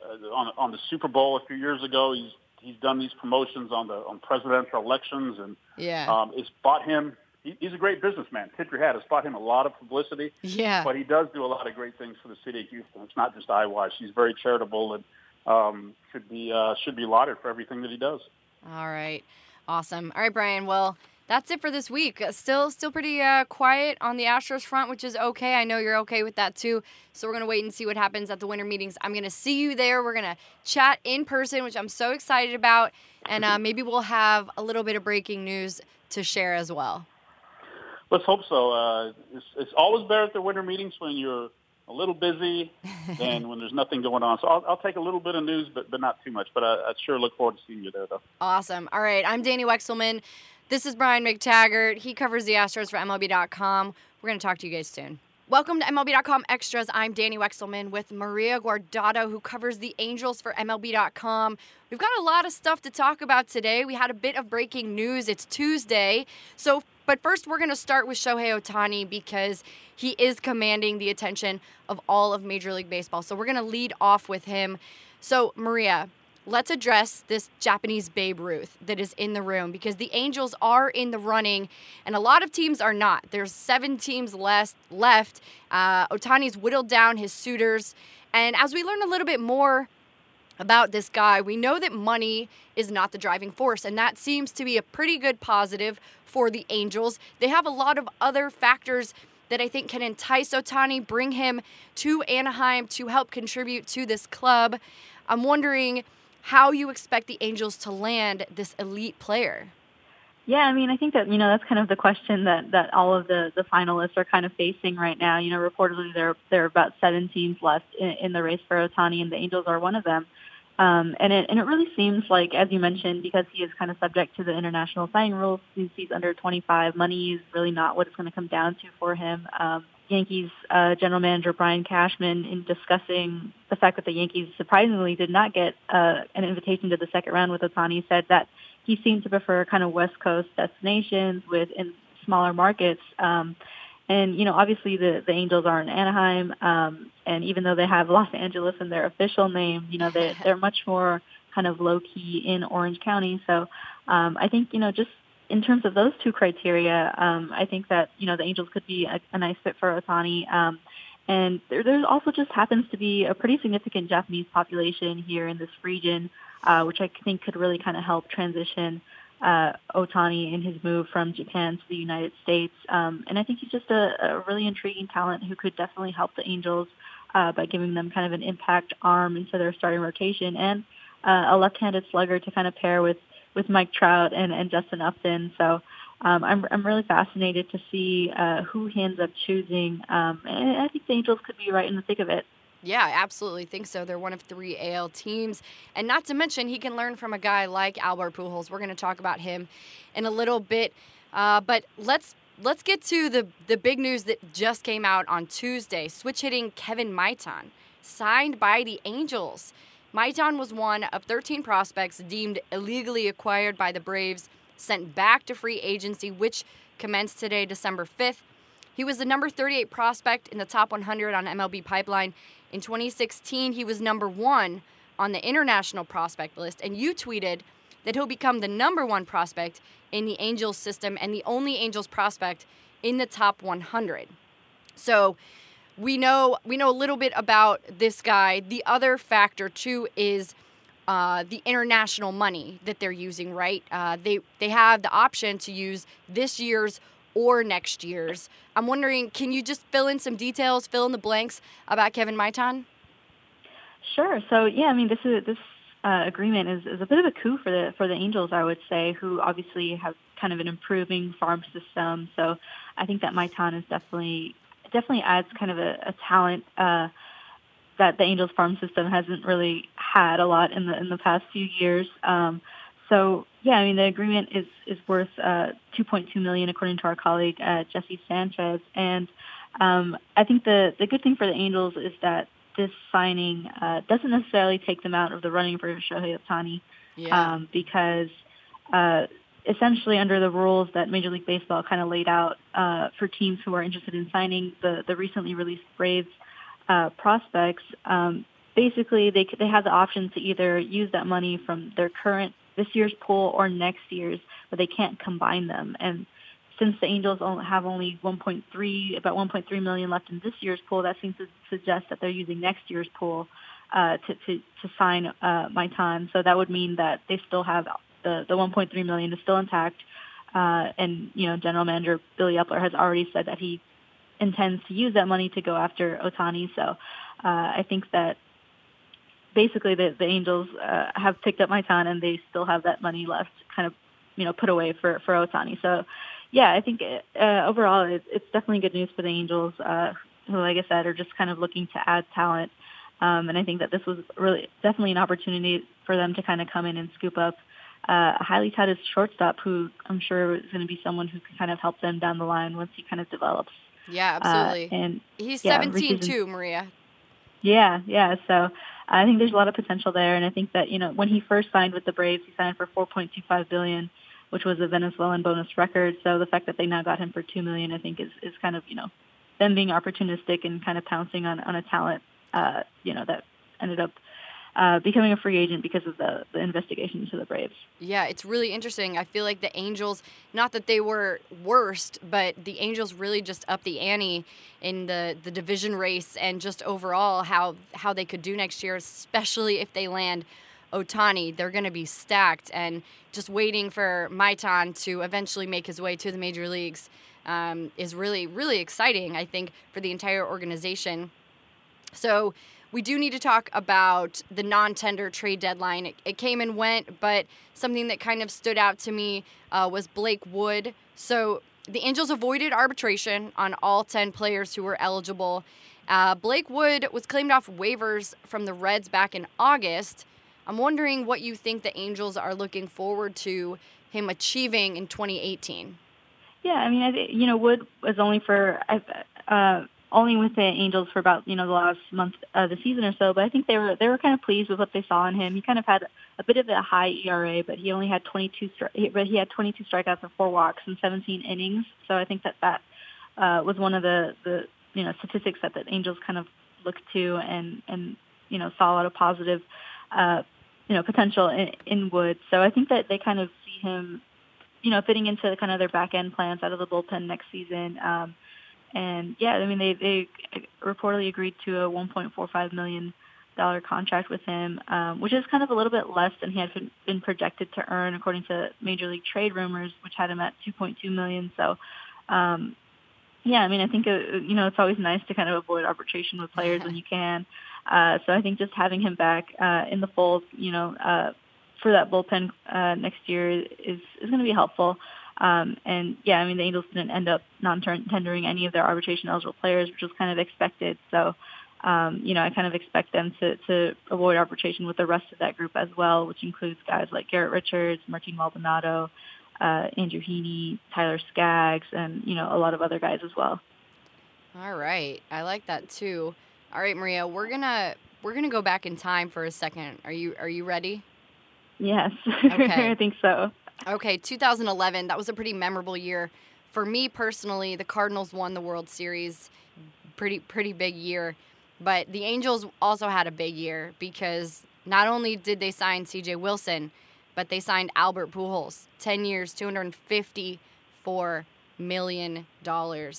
on on the Super Bowl a few years ago. He's he's done these promotions on the on presidential elections, and Yeah. um, it's bought him. He, he's a great businessman. Tip your hat. It's bought him a lot of publicity. Yeah. But he does do a lot of great things for the city of Houston. It's not just eye-wise. He's very charitable and um, should be uh, should be lauded for everything that he does. All right. Awesome. All right, Brian. Well, that's it for this week. Uh, Still still pretty uh, quiet on the Astros front, which is okay. I know you're okay with that too. So we're going to wait and see what happens at the winter meetings. I'm going to see you there. We're going to chat in person, which I'm so excited about. And uh, maybe we'll have a little bit of breaking news to share as well. Let's hope so. Uh, it's, it's always better at the winter meetings when you're a little busy than when there's nothing going on. So I'll, I'll take a little bit of news, but, but not too much. But I, I sure look forward to seeing you there, though. Awesome. All right. I'm Danny Wexelman. This is Brian McTaggart. He covers the Astros for M L B dot com. We're going to talk to you guys soon. Welcome to M L B dot com Extras. I'm Danny Wexelman with Maria Guardado, who covers the Angels for M L B dot com. We've got a lot of stuff to talk about today. We had a bit of breaking news. It's Tuesday. So, but first, we're going to start with Shohei Ohtani because he is commanding the attention of all of Major League Baseball. So we're going to lead off with him. So, Maria, let's address this Japanese Babe Ruth that is in the room because the Angels are in the running and a lot of teams are not. There's seven teams less left. Uh, Ohtani's whittled down his suitors. And as we learn a little bit more about this guy, we know that money is not the driving force, and that seems to be a pretty good positive for the Angels. They have a lot of other factors that I think can entice Ohtani, bring him to Anaheim to help contribute to this club. I'm wondering how you expect the Angels to land this elite player. Yeah, I mean, I think that, you know, that's kind of the question that, that all of the, the finalists are kind of facing right now. You know, reportedly there, there are about seven teams left in, in the race for Ohtani, and the Angels are one of them. Um, and it and it really seems like, as you mentioned, because he is kind of subject to the international signing rules, since he's under twenty-five, money is really not what it's going to come down to for him. Um, Yankees uh, general manager Brian Cashman, in discussing the fact that the Yankees surprisingly did not get uh, an invitation to the second round with Ohtani, said that he seemed to prefer kind of West Coast destinations with in smaller markets. Um, and, you know, obviously the, the Angels are in Anaheim. Um, and even though they have Los Angeles in their official name, you know, they, they're much more kind of low key in Orange County. So um, I think, you know, just in terms of those two criteria, um, I think that, you know, the Angels could be a, a nice fit for Ohtani. Um, and there, there also just happens to be a pretty significant Japanese population here in this region, uh, which I think could really kind of help transition uh, Ohtani in his move from Japan to the United States. Um, and I think he's just a, a really intriguing talent who could definitely help the Angels uh, by giving them kind of an impact arm into their starting rotation and uh, a left-handed slugger to kind of pair with, with Mike Trout and, and Justin Upton. So um, I'm, I'm really fascinated to see uh, who he ends up choosing. Um, and I think the Angels could be right in the thick of it. Yeah, I absolutely think so. They're one of three A L teams. And not to mention, he can learn from a guy like Albert Pujols. We're going to talk about him in a little bit. Uh, but let's let's get to the, the big news that just came out on Tuesday. Switch hitting Kevin Maitan, signed by the Angels. Maitan was one of thirteen prospects deemed illegally acquired by the Braves, sent back to free agency, which commenced today, December fifth. He was the number thirty-eight prospect in the top one hundred on M L B Pipeline. In twenty sixteen, he was number one on the international prospect list, and you tweeted that he'll become the number one prospect in the Angels system and the only Angels prospect in the top one hundred. So we know we know a little bit about this guy. The other factor too is uh, the international money that they're using. Right? Uh, they they have the option to use this year's or next year's. I'm wondering, can you just fill in some details, fill in the blanks about Kevin Maitan? Sure. So yeah, I mean, this is this uh, agreement is, is a bit of a coup for the for the Angels, I would say, who obviously have kind of an improving farm system. So I think that Maitan is definitely definitely adds kind of a, a talent uh, that the Angels farm system hasn't really had a lot in the in the past few years. Um, so yeah, I mean, the agreement is is worth uh, two point two million dollars according to our colleague uh, Jesse Sanchez, and um, I think the the good thing for the Angels is that this signing uh, doesn't necessarily take them out of the running for Shohei Ohtani, yeah. um, because uh, essentially under the rules that Major League Baseball kind of laid out uh, for teams who are interested in signing the, the recently released Braves uh, prospects, um, basically they they have the option to either use that money from their current this year's pool or next year's, but they can't combine them. And since the Angels have only one point three, about one point three million left in this year's pool, that seems to suggest that they're using next year's pool uh, to, to to sign uh, Maitan. So that would mean that they still have the the one point three million is still intact. Uh, and you know, General Manager Billy Epler has already said that he intends to use that money to go after Ohtani. So uh, I think that basically the, the Angels uh, have picked up Maitan and they still have that money left, kind of you know put away for for Ohtani. So. Yeah, I think uh, overall it, it's definitely good news for the Angels, uh, who, like I said, are just kind of looking to add talent. Um, and I think that this was really definitely an opportunity for them to kind of come in and scoop up uh, a highly touted shortstop who I'm sure is going to be someone who can kind of help them down the line once he kind of develops. Yeah, absolutely. Uh, and he's yeah, seventeen reason, too, Maria. Yeah, yeah. So I think there's a lot of potential there. And I think that, you know, when he first signed with the Braves, he signed for four point two five billion dollars, which was a Venezuelan bonus record. So the fact that they now got him for two million dollars, I think, is, is kind of, you know, them being opportunistic and kind of pouncing on, on a talent, uh, you know, that ended up uh, becoming a free agent because of the, the investigation into the Braves. Yeah, it's really interesting. I feel like the Angels, not that they were worst, but the Angels really just upped the ante in the, the division race and just overall how, how they could do next year, especially if they land Ohtani. They're going to be stacked, and just waiting for Maitan to eventually make his way to the major leagues um, is really, really exciting, I think, for the entire organization. So we do need to talk about the non-tender trade deadline. It, it came and went, but something that kind of stood out to me uh, was Blake Wood. So the Angels avoided arbitration on all ten players who were eligible. Uh, Blake Wood was claimed off waivers from the Reds back in August. I'm wondering what you think the Angels are looking forward to him achieving in twenty eighteen. Yeah, I mean, I think, you know, Wood was only for uh, only with the Angels for about you know the last month of the season or so, but I think they were they were kind of pleased with what they saw in him. He kind of had a bit of a high E R A, but he only had twenty-two, but he had twenty-two strikeouts and four walks in seventeen innings. So I think that that uh, was one of the the you know statistics that the Angels kind of looked to and and you know saw a lot of positive. Uh, you know, potential in, in Wood. So I think that they kind of see him, you know, fitting into kind of their back end plans out of the bullpen next season. Um, and yeah, I mean, they, they reportedly agreed to a one point four five million dollars contract with him, um, which is kind of a little bit less than he had been, been projected to earn according to Major League Trade Rumors, which had him at two point two million dollars. So, um, yeah, I mean, I think, uh, you know, it's always nice to kind of avoid arbitration with players when you can. Uh, so I think just having him back uh, in the fold, you know, uh, for that bullpen uh, next year is is going to be helpful. Um, and yeah, I mean, the Angels didn't end up non-tendering any of their arbitration-eligible players, which was kind of expected. So, um, you know, I kind of expect them to, to avoid arbitration with the rest of that group as well, which includes guys like Garrett Richards, Martin Maldonado, uh, Andrew Heaney, Tyler Skaggs, and, you know, a lot of other guys as well. All right. I like that too. All right, Maria, we're gonna we're gonna go back in time for a second. Are you are you ready? Yes. Okay. I think so. Okay, two thousand eleven, that was a pretty memorable year. For me personally, the Cardinals won the World Series. Pretty pretty big year. But the Angels also had a big year because not only did they sign C J Wilson, but they signed Albert Pujols. ten years, two hundred fifty-four million dollars.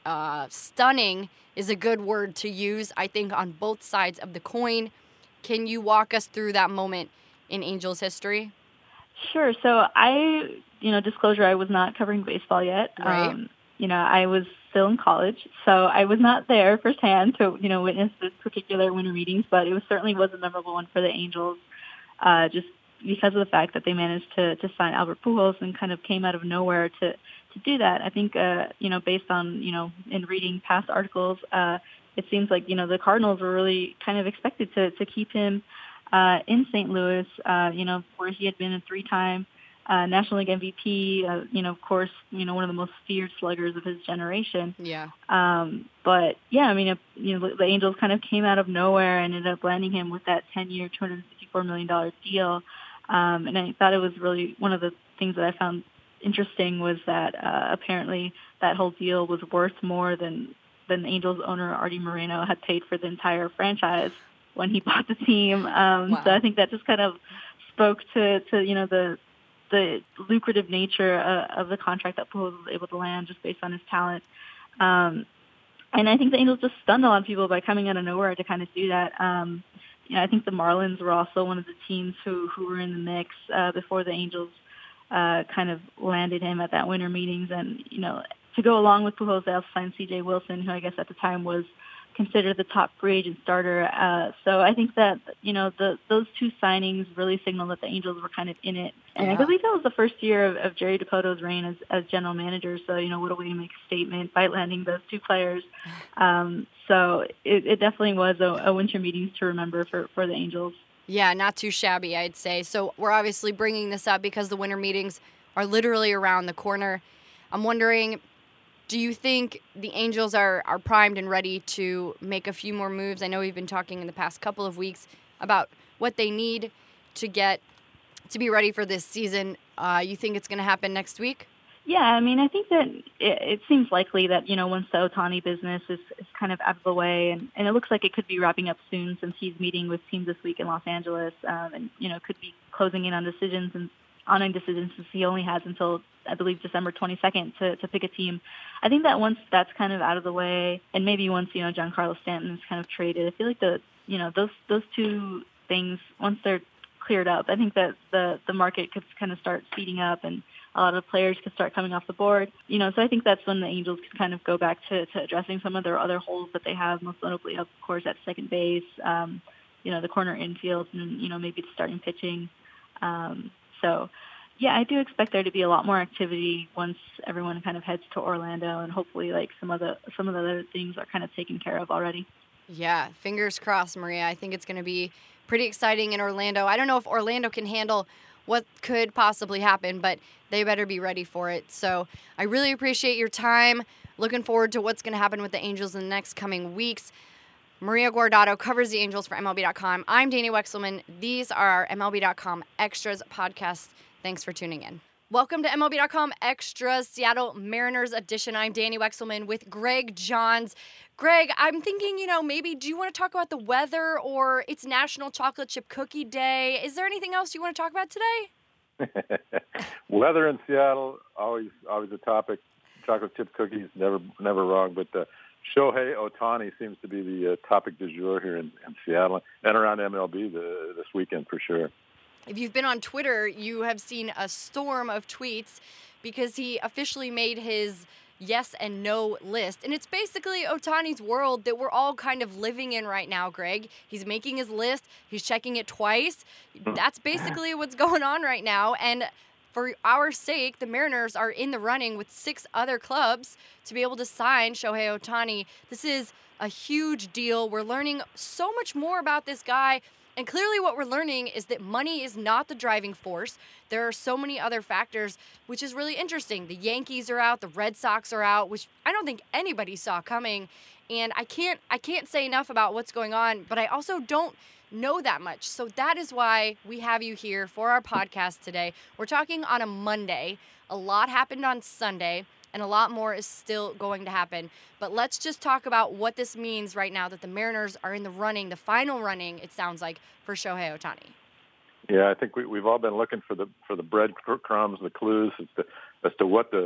Uh, stunning is a good word to use, I think, on both sides of the coin. Can you walk us through that moment in Angels history? Sure. So I, you know, disclosure, I was not covering baseball yet. Right. Um, you know, I was still in college, so I was not there firsthand to, you know, witness this particular winter meetings, but it was certainly was a memorable one for the Angels, uh, just because of the fact that they managed to, to sign Albert Pujols and kind of came out of nowhere to, to do that. I think, uh, you know, based on, you know, in reading past articles, uh, it seems like, you know, the Cardinals were really kind of expected to, to keep him uh, in Saint Louis, uh, you know, where he had been a three-time uh, National League M V P, uh, you know, of course, you know, one of the most feared sluggers of his generation. Yeah. Um, but, yeah, I mean, if, you know, the Angels kind of came out of nowhere and ended up landing him with that ten-year, two hundred fifty-four million dollars deal. Um, and I thought it was really one of the things that I found interesting was that uh, apparently that whole deal was worth more than, than the Angels owner Artie Moreno had paid for the entire franchise when he bought the team. Um, Wow. So I think that just kind of spoke to, to you know, the the lucrative nature uh, of the contract that Pujols was able to land just based on his talent. Um, and I think the Angels just stunned a lot of people by coming out of nowhere to kind of do that. Um, you know, I think the Marlins were also one of the teams who, who were in the mix uh, before the Angels uh, kind of landed him at that winter meetings. And, you know, to go along with Pujols, they also signed C J Wilson, who I guess at the time was considered the top free agent starter. Uh, so I think that, you know, the, those two signings really signal that the Angels were kind of in it. And Yeah. I believe that was the first year of, of Jerry DePoto's reign as, as general manager. So, you know, what a way to make a statement by landing those two players. Um, so it, it definitely was a, a winter meetings to remember for, for the Angels. Yeah, not too shabby, I'd say. So we're obviously bringing this up because the winter meetings are literally around the corner. I'm wondering, do you think the Angels are, are primed and ready to make a few more moves? I know we've been talking in the past couple of weeks about what they need to get to be ready for this season. Uh, you think it's going to happen next week? Yeah, I mean, I think that it, it seems likely that, you know, once the Ohtani business is, is kind of out of the way, and, and it looks like it could be wrapping up soon since he's meeting with teams this week in Los Angeles, um, and, you know, could be closing in on decisions and on decisions since he only has until, I believe, December twenty-second to, to pick a team. I think that once that's kind of out of the way, and maybe once, you know, Giancarlo Stanton is kind of traded, I feel like the, you know, those those two things, once they're cleared up, I think that the, the market could kind of start speeding up and a lot of players could start coming off the board. You know, so I think that's when the Angels could kind of go back to, to addressing some of their other holes that they have, most notably, of course, at second base, um, you know, the corner infield, and, you know, maybe the starting pitching. Um, so, yeah, I do expect there to be a lot more activity once everyone kind of heads to Orlando, and hopefully, like, some of the some of the other things are kind of taken care of already. Yeah, fingers crossed, Maria. I think it's going to be pretty exciting in Orlando. I don't know if Orlando can handle what could possibly happen, but they better be ready for it. So I really appreciate your time. Looking forward to what's going to happen with the Angels in the next coming weeks. Maria Guardado covers the Angels for M L B dot com. I'm Danny Wexelman. These are our M L B dot com Extras podcasts. Thanks for tuning in. Welcome to M L B dot com Extras Seattle Mariners edition. I'm Danny Wexelman with Greg Johns. Greg, I'm thinking, you know, maybe do you want to talk about the weather, or it's National Chocolate Chip Cookie Day? Is there anything else you want to talk about today? Weather in Seattle, always always a topic. Chocolate chip cookies, never never wrong. But uh, Shohei Ohtani seems to be the uh, topic du jour here in, in Seattle and around M L B the, this weekend for sure. If you've been on Twitter, you have seen a storm of tweets because he officially made his yes and no list. And it's basically Ohtani's world that we're all kind of living in right now, Greg. He's making his list. He's checking it twice. That's basically what's going on right now. And for our sake, the Mariners are in the running with six other clubs to be able to sign Shohei Ohtani. This is a huge deal. We're learning so much more about this guy. And clearly what we're learning is that money is not the driving force. There are so many other factors, which is really interesting. The Yankees are out, the Red Sox are out, which I don't think anybody saw coming. And I can't I can't say enough about what's going on, but I also don't know that much. So that is why we have you here for our podcast today. We're talking on a Monday. A lot happened on Sunday, and a lot more is still going to happen. But let's just talk about what this means right now that the Mariners are in the running, the final running, it sounds like, for Shohei Ohtani. Yeah, I think we, we've all been looking for the for the breadcrumbs, the clues as to as to what the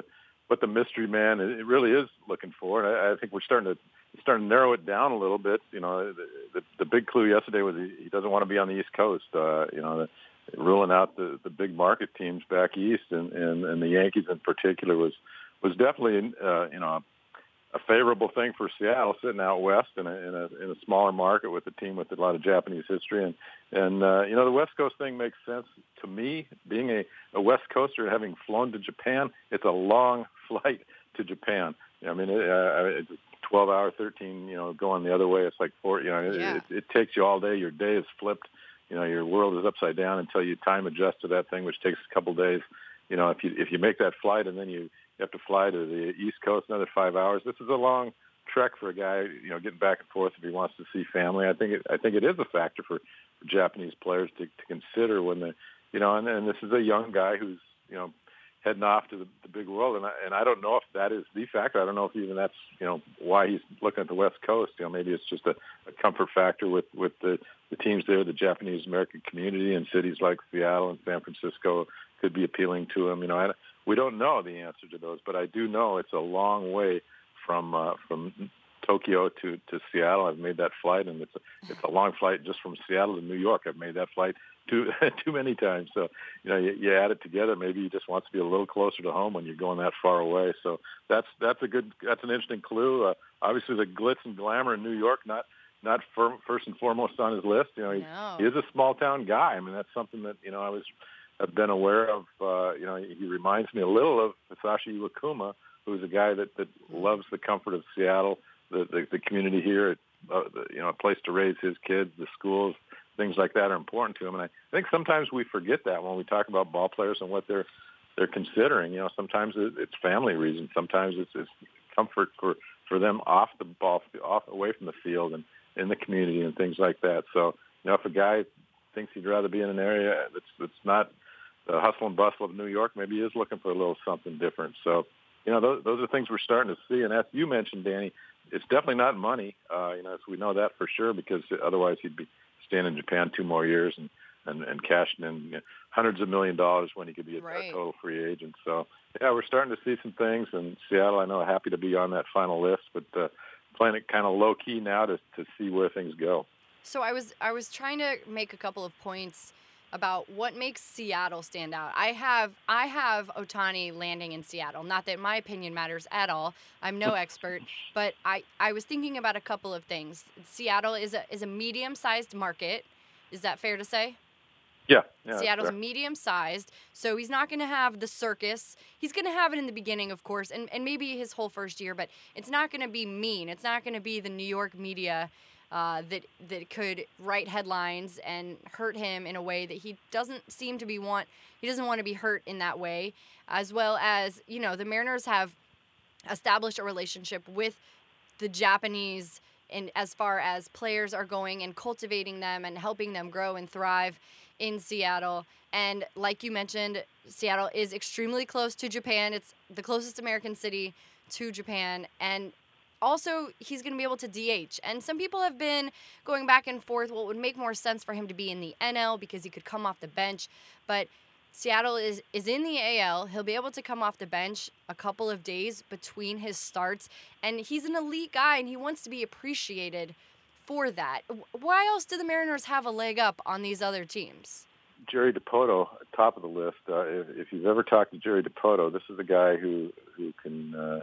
what the mystery man it really is looking for. And I, I think we're starting to starting to narrow it down a little bit. You know, the, the, the big clue yesterday was he, he doesn't want to be on the East Coast. Uh, you know, the, ruling out the, the big market teams back east, and, and, and the Yankees in particular was was definitely uh, you know a favorable thing for Seattle, sitting out west in a, in a in a smaller market with a team with a lot of Japanese history. And and uh, you know the West Coast thing makes sense to me. Being a, a West Coaster and having flown to Japan, it's a long flight to Japan. I mean, it, uh, it's twelve hour, thirteen. You know, going the other way, it's like four. You know, yeah. it, it, it takes you all day. Your day is flipped. You know, your world is upside down until you time adjust to that thing, which takes a couple days. You know, if you if you make that flight and then you have to fly to the East Coast another five hours, this is a long trek for a guy. You know, getting back and forth if he wants to see family. I think it, I think it is a factor for, for Japanese players to, to consider when they, you know, and, and this is a young guy who's you know heading off to the, the big world, and I, and I don't know if that is the factor. I don't know if even that's you know why he's looking at the West Coast. You know, maybe it's just a, a comfort factor with with the the teams there, the Japanese American community in cities like Seattle and San Francisco could be appealing to him. You know, I, we don't know the answer to those, but I do know it's a long way from uh, from Tokyo to, to Seattle. I've made that flight, and it's a, it's a long flight just from Seattle to New York. I've made that flight too too many times. So, you know, you, you add it together. Maybe he just wants to be a little closer to home when you're going that far away. So that's that's a good that's an interesting clue. Uh, obviously, the glitz and glamour in New York, not. Not for, first and foremost on his list. You know, he's, no. he is a small town guy. I mean, that's something that you know I was have been aware of. Uh, you know, he reminds me a little of Hisashi Iwakuma, who's a guy that, that loves the comfort of Seattle, the the, the community here. Uh, the, you know, a place to raise his kids, the schools, things like that are important to him. And I think sometimes we forget that when we talk about ball players and what they're they're considering. You know, sometimes it's family reasons. Sometimes it's, it's comfort for, for them off the ball, off away from the field, and in the community and things like that. So, you know, if a guy thinks he'd rather be in an area that's that's not the hustle and bustle of New York, maybe he is looking for a little something different. So, you know, those, those are things we're starting to see. And as you mentioned, Danny, it's definitely not money. Uh, you know, so we know that for sure, because otherwise he'd be staying in Japan two more years and, and, and cashing in you know, hundreds of million dollars when he could be a, right. a total free agent. So, yeah, we're starting to see some things. And Seattle, I know, happy to be on that final list, but uh, playing it kind of low key now to to see where things go. So I was I was trying to make a couple of points about what makes Seattle stand out. I have I have Ohtani landing in Seattle. Not that my opinion matters at all. I'm no expert, but I, I was thinking about a couple of things. Seattle is a is a medium-sized market. Is that fair to say? Yeah. yeah Seattle's medium-sized, so he's not going to have the circus. He's going to have it in the beginning, of course, and, and maybe his whole first year, but it's not going to be mean. It's not going to be the New York media uh, that that could write headlines and hurt him in a way that he doesn't seem to be want. He doesn't want to be hurt in that way, as well as, you know, the Mariners have established a relationship with the Japanese, and as far as players are going and cultivating them and helping them grow and thrive in Seattle. And like you mentioned, Seattle is extremely close to Japan. It's the closest American city to Japan. And also, he's going to be able to D H. And some people have been going back and forth. Well, it would make more sense for him to be in the N L because he could come off the bench. But Seattle is, is in the A L. He'll be able to come off the bench a couple of days between his starts. And he's an elite guy, and he wants to be appreciated for that. Why else do the Mariners have a leg up on these other teams? Jerry Dipoto, top of the list. Uh, if, if you've ever talked to Jerry Dipoto, this is a guy who who can. Uh,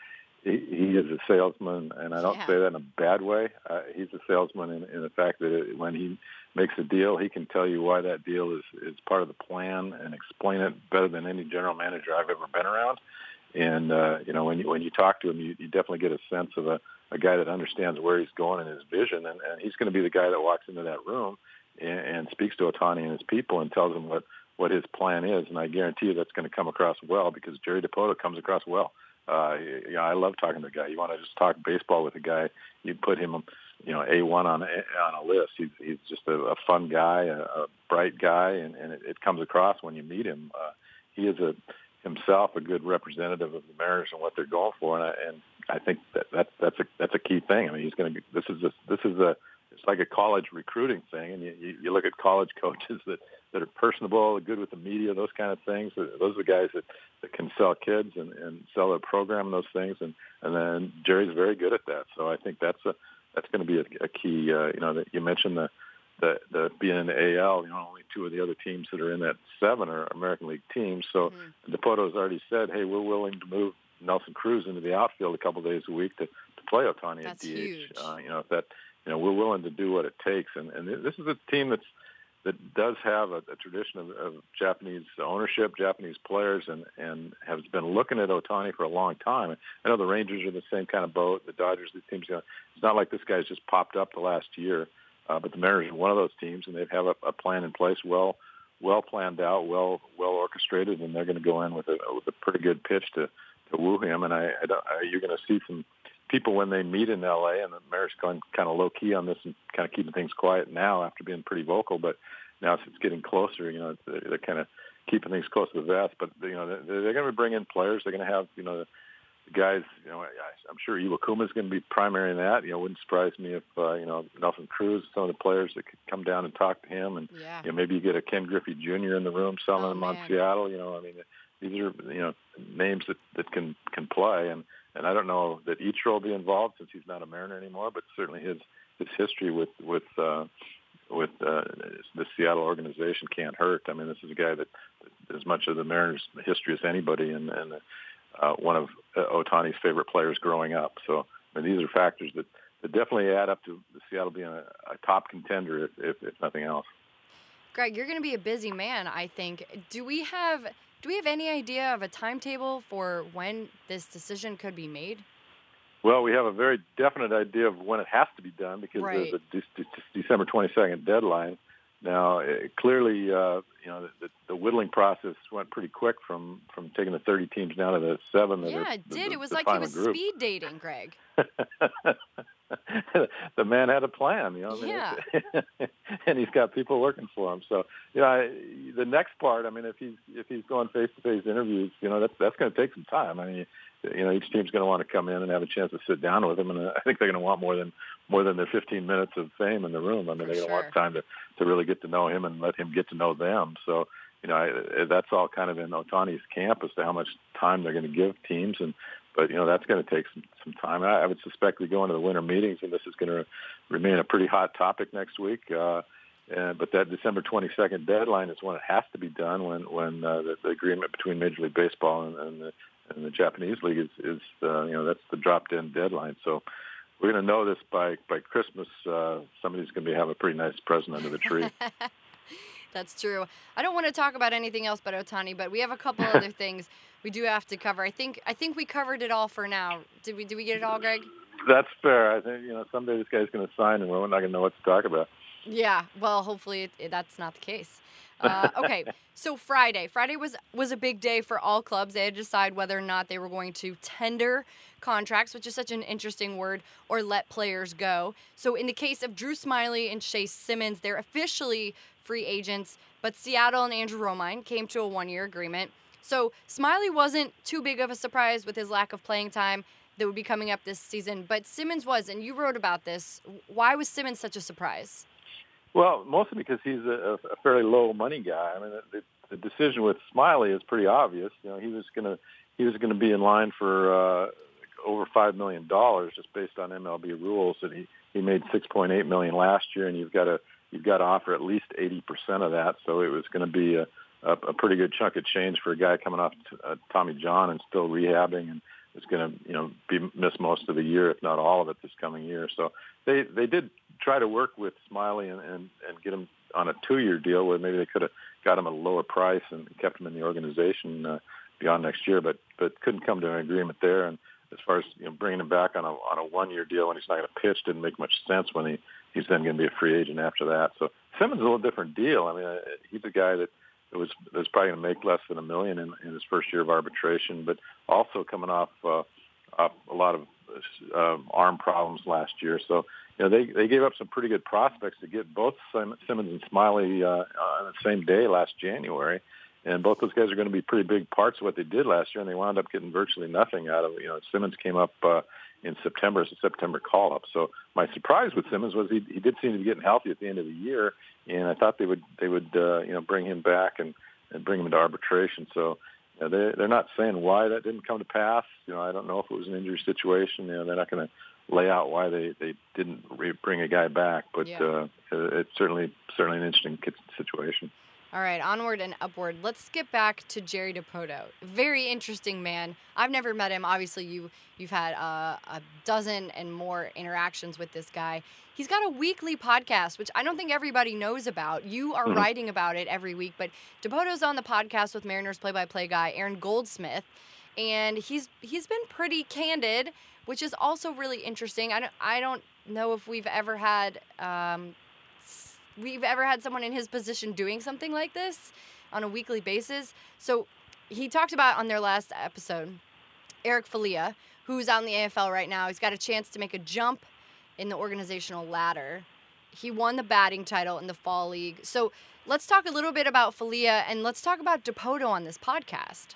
he, he is a salesman, and I don't yeah. say that in a bad way. Uh, he's a salesman in, in the fact that it, when he makes a deal, he can tell you why that deal is is part of the plan and explain it better than any general manager I've ever been around. And uh, you know, when you when you talk to him, you, you definitely get a sense of a, a guy that understands where he's going and his vision, and, and he's going to be the guy that walks into that room and, and speaks to Ohtani and his people and tells them what, what his plan is. And I guarantee you that's going to come across well, because Jerry Dipoto comes across well. Uh, you know, I love talking to a guy. You want to just talk baseball with a guy, you put him, you know, A one on on a list. He's he's just a, a fun guy, a, a bright guy, and, and it, it comes across when you meet him. Uh, he is a himself a good representative of the Mariners and what they're going for, and I, and I think that, that that's a that's a key thing. I mean, he's going to. This is a, this is a it's like a college recruiting thing, and you, you, you look at college coaches that, that are personable, good with the media, those kind of things. Those are the guys that, that can sell kids and, and sell a program and those things. And, and then Jerry's very good at that. So I think that's a that's going to be a, a key. Uh, you know, that you mentioned the, the the being in the A L. You know, only two of the other teams that are in that seven are American League teams. So mm-hmm. Dipoto has already said, hey, we're willing to move Nelson Cruz into the outfield a couple days a week to, to play Ohtani That's at D H. Huge. Uh, you know, if that you know we're willing to do what it takes. And, and this is a team that's that does have a, a tradition of, of Japanese ownership, Japanese players, and, and has been looking at Ohtani for a long time. I know the Rangers are the same kind of boat. The Dodgers, these teams, you know, it's not like this guy's just popped up the last year. Uh, but the Mariners are one of those teams, and they have a, a plan in place, well, well planned out, well, well orchestrated, and they're going to go in with a with a pretty good pitch to, to woo him. And I, I, don't, I you're going to see some people when they meet in L A, and the Mariners going kind of low key on this and kind of keeping things quiet now after being pretty vocal. But now as it's getting closer, you know, it's, they're kind of keeping things close to the vest. But you know, they're, they're going to bring in players. They're going to have, you know, the guys. You know, I'm sure Iwakuma is going to be primary in that. You know, it wouldn't surprise me if uh, you know Nelson Cruz, some of the players that could come down and talk to him, and yeah. you know, maybe you get a Ken Griffey Junior in the room selling oh, him man. on Seattle. You know, I mean, these are you know names that, that can can play, and, and I don't know that Ichiro will be involved since he's not a Mariner anymore, but certainly his his history with with uh, with uh, the Seattle organization can't hurt. I mean, this is a guy that, that as much of the Mariners' history as anybody, and, and uh, one of Ohtani's favorite players growing up. So I mean, these are factors that, that definitely add up to Seattle being a, a top contender, if, if, if nothing else. Greg, you're going to be a busy man, I think. Do we have do we have any idea of a timetable for when this decision could be made? Well, we have a very definite idea of when it has to be done because right. of the, the, the December twenty-second deadline. Now, it, clearly, uh, you know, the, the whittling process went pretty quick from, from taking the thirty teams down to the seven. Yeah, the, it did. The, it was the like he was group. speed dating, Greg. The man had a plan, you know. I mean, yeah. And he's got people working for him. So, you know, I, the next part, I mean, if he's if he's going face-to-face interviews, you know, that's that's going to take some time. I mean, you know, each team's going to want to come in and have a chance to sit down with him, and I think they're going to want more than more than their fifteen minutes of fame in the room. I mean, For they're going to sure. want time to, to really get to know him and let him get to know them. So, you know, I, that's all kind of in Ohtani's camp as to how much time they're going to give teams, and but you know that's going to take some some time. I, I would suspect we go into the winter meetings, and this is going to remain a pretty hot topic next week. Uh, and, but that December twenty-second deadline is when it has to be done, when when uh, the, the agreement between Major League Baseball and, and the and the Japanese League is, is uh, you know, that's the drop-in deadline. So we're going to know this by, by Christmas. Uh, somebody's going to have a pretty nice present under the tree. That's true. I don't want to talk about anything else but Ohtani, but we have a couple other things we do have to cover. I think I think we covered it all for now. Did we? Did we get it all, Greg? That's fair. I think you know someday this guy's going to sign, and we're not going to know what to talk about. Yeah. Well, hopefully it, it, that's not the case. Uh, okay, so Friday. Friday was, was a big day for all clubs. They had to decide whether or not they were going to tender contracts, which is such an interesting word, or let players go. So in the case of Drew Smyly and Chase Simmons, they're officially free agents, but Seattle and Andrew Romine came to a one-year agreement. So Smyly wasn't too big of a surprise with his lack of playing time that would be coming up this season, but Simmons was, and you wrote about this. Why was Simmons such a surprise? Well, mostly because he's a, a fairly low money guy. I mean, the, the decision with Smyly is pretty obvious. You know, he was going to he was going to be in line for uh, over five million dollars just based on M L B rules. And he, he made six point eight million last year, and you've got to you've got to offer at least eighty percent of that. So it was going to be a, a, a pretty good chunk of change for a guy coming off t- uh, Tommy John and still rehabbing, and is going to you know be miss most of the year, if not all of it, this coming year. So they they did try to work with Smyly and, and, and get him on a two-year deal where maybe they could have got him at a lower price and kept him in the organization uh, beyond next year, but but couldn't come to an agreement there. And as far as you know, bringing him back on a on a one-year deal when he's not going to pitch didn't make much sense when he he's then going to be a free agent after that. So Simmons is a little different deal. I mean, uh, he's a guy that was that's probably going to make less than a million in, in his first year of arbitration, but also coming off uh, off a lot of uh, arm problems last year. So you know, they they gave up some pretty good prospects to get both Simmons and Smyly uh, on the same day last January, and both those guys are going to be pretty big parts of what they did last year, and they wound up getting virtually nothing out of it. You know, Simmons came up uh, in September as a September call-up. So my surprise with Simmons was he, he did seem to be getting healthy at the end of the year, and I thought they would they would uh, you know bring him back and, and bring him into arbitration. So you know, they they're not saying why that didn't come to pass. You know, I don't know if it was an injury situation. You know, they're not going to lay out why they, they didn't re- bring a guy back, but yeah. uh, it's certainly certainly an interesting situation. All right, onward and upward. Let's skip back to Jerry Dipoto. Very interesting man. I've never met him. Obviously, you, you've had uh, a dozen and more interactions with this guy. He's got a weekly podcast, which I don't think everybody knows about. You are mm-hmm. writing about it every week, but Dipoto's on the podcast with Mariners play-by-play guy Aaron Goldsmith, and he's he's been pretty candid, which is also really interesting. I don't, I don't know if we've ever had um, we've ever had someone in his position doing something like this on a weekly basis. So he talked about on their last episode, Eric Falia, who's out in the A F L right now. He's got a chance to make a jump in the organizational ladder. He won the batting title in the fall league. So let's talk a little bit about Falia, and let's talk about Dipoto on this podcast.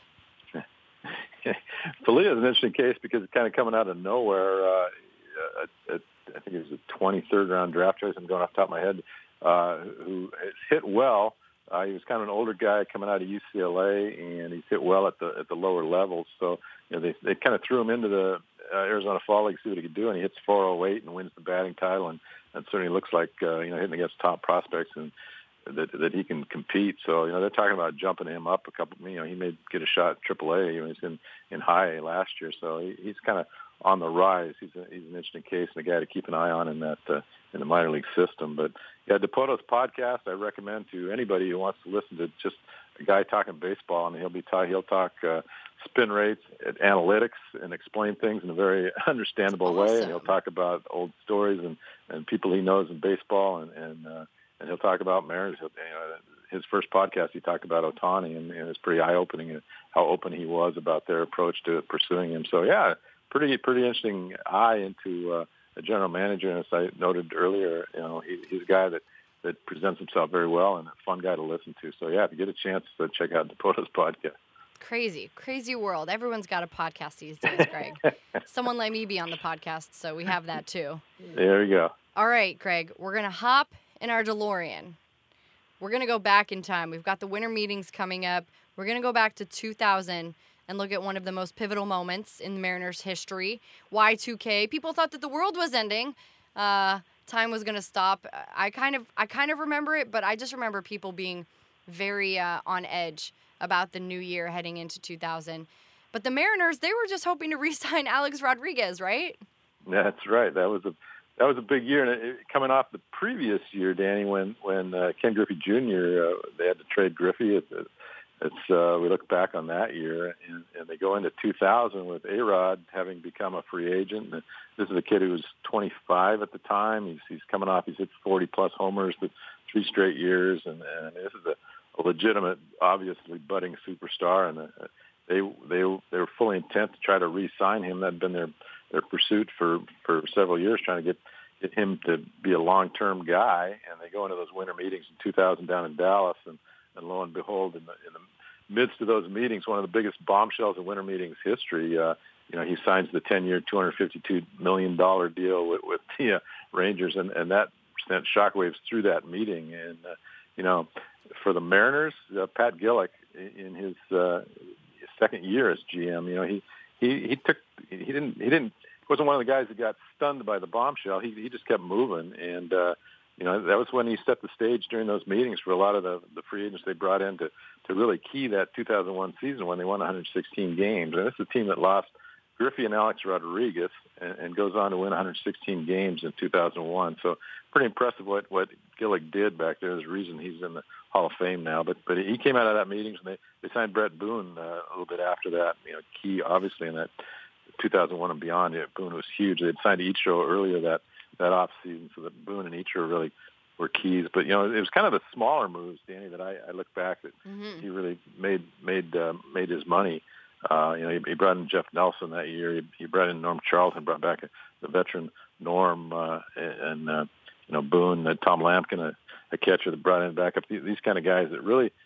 Falia is an interesting case because it's kind of coming out of nowhere. Uh, at, at, I think it was a twenty-third round draft choice. I'm going off the top of my head. Uh, who has hit well. Uh, he was kind of an older guy coming out of U C L A, and he's hit well at the at the lower levels. So you know they they kind of threw him into the uh, Arizona Fall League to see what he could do, and he hits four oh eight and wins the batting title, and that certainly looks like uh, you know hitting against top prospects and that that he can compete. So you know they're talking about jumping him up a couple. You know he may get a shot at triple A. You know, he's in in high A last year, so he, he's kind of on the rise. He's a, he's an interesting case and a guy to keep an eye on in that uh, in the minor league system. But yeah, Dipoto's podcast I recommend to anybody who wants to listen to just a guy talking baseball. I mean, he'll be ta- he'll talk uh, spin rates, analytics, and explain things in a very understandable awesome. way. And he'll talk about old stories and, and people he knows in baseball, and and, uh, and he'll talk about Mariners. You know, his first podcast, he talked about Ohtani, and, and it's pretty eye-opening how open he was about their approach to pursuing him. So yeah. Pretty, pretty interesting eye into uh, a general manager, and as I noted earlier, you know, he, he's a guy that, that presents himself very well and a fun guy to listen to. So, yeah, if you get a chance to check out Dipoto's podcast. Crazy, crazy world. Everyone's got a podcast these days, Greg. Someone let me be on the podcast, so we have that too. There you go. All right, Greg, we're going to hop in our DeLorean. We're going to go back in time. We've got the winter meetings coming up. We're going to go back to two thousand and look at one of the most pivotal moments in the Mariners' history. Y two K. People thought that the world was ending. Uh, time was going to stop. I kind of I kind of remember it, but I just remember people being very uh, on edge about the new year heading into two thousand. But the Mariners, they were just hoping to re-sign Alex Rodriguez, right? That's right. That was a that was a big year, and it, coming off the previous year, Danny, when when uh, Ken Griffey Junior Uh, they had to trade Griffey. It, it, It's uh, we look back on that year, and, and they go into two thousand with A-Rod having become a free agent. And this is a kid who was twenty-five at the time. He's he's coming off. He's hit forty plus homers for three straight years, and, and this is a, a legitimate, obviously budding superstar. And uh, they they they were fully intent to try to re-sign him. That'd been their their pursuit for, for several years, trying to get get him to be a long-term guy. And they go into those winter meetings in two thousand down in Dallas, and. And lo and behold, in the, in the midst of those meetings, one of the biggest bombshells in winter meetings history, uh, you know, he signs the ten-year, two hundred fifty-two million dollars deal with, with the uh, Rangers, and, and that sent shockwaves through that meeting. And, uh, you know, for the Mariners, uh, Pat Gillick, in his, uh, his second year as G M, you know, he, he, he took, he didn't, he didn't, he wasn't one of the guys that got stunned by the bombshell. He, he just kept moving, and, uh, you know, that was when he set the stage during those meetings for a lot of the, the free agents they brought in to, to really key that two thousand one season when they won one hundred sixteen games. And this is a team that lost Griffey and Alex Rodriguez and, and goes on to win one hundred sixteen games in two thousand one. So pretty impressive what, what Gillick did back there. There's a reason he's in the Hall of Fame now. But but he came out of that meetings, and they, they signed Brett Boone uh, a little bit after that. You know, key, obviously, in that two thousand one and beyond. Yeah, Boone was huge. They had signed Ichiro earlier that that off season, so that Boone and Ichiro really were keys. But you know, it was kind of the smaller moves, Danny, that I, I look back that mm-hmm. he really made made uh, made his money. Uh, you know, he, he brought in Jeff Nelson that year. He, he brought in Norm Charlton, brought back a, the veteran Norm, uh, and uh, you know Boone, uh, Tom Lampkin, a, a catcher that brought in back up. These, these kind of guys that really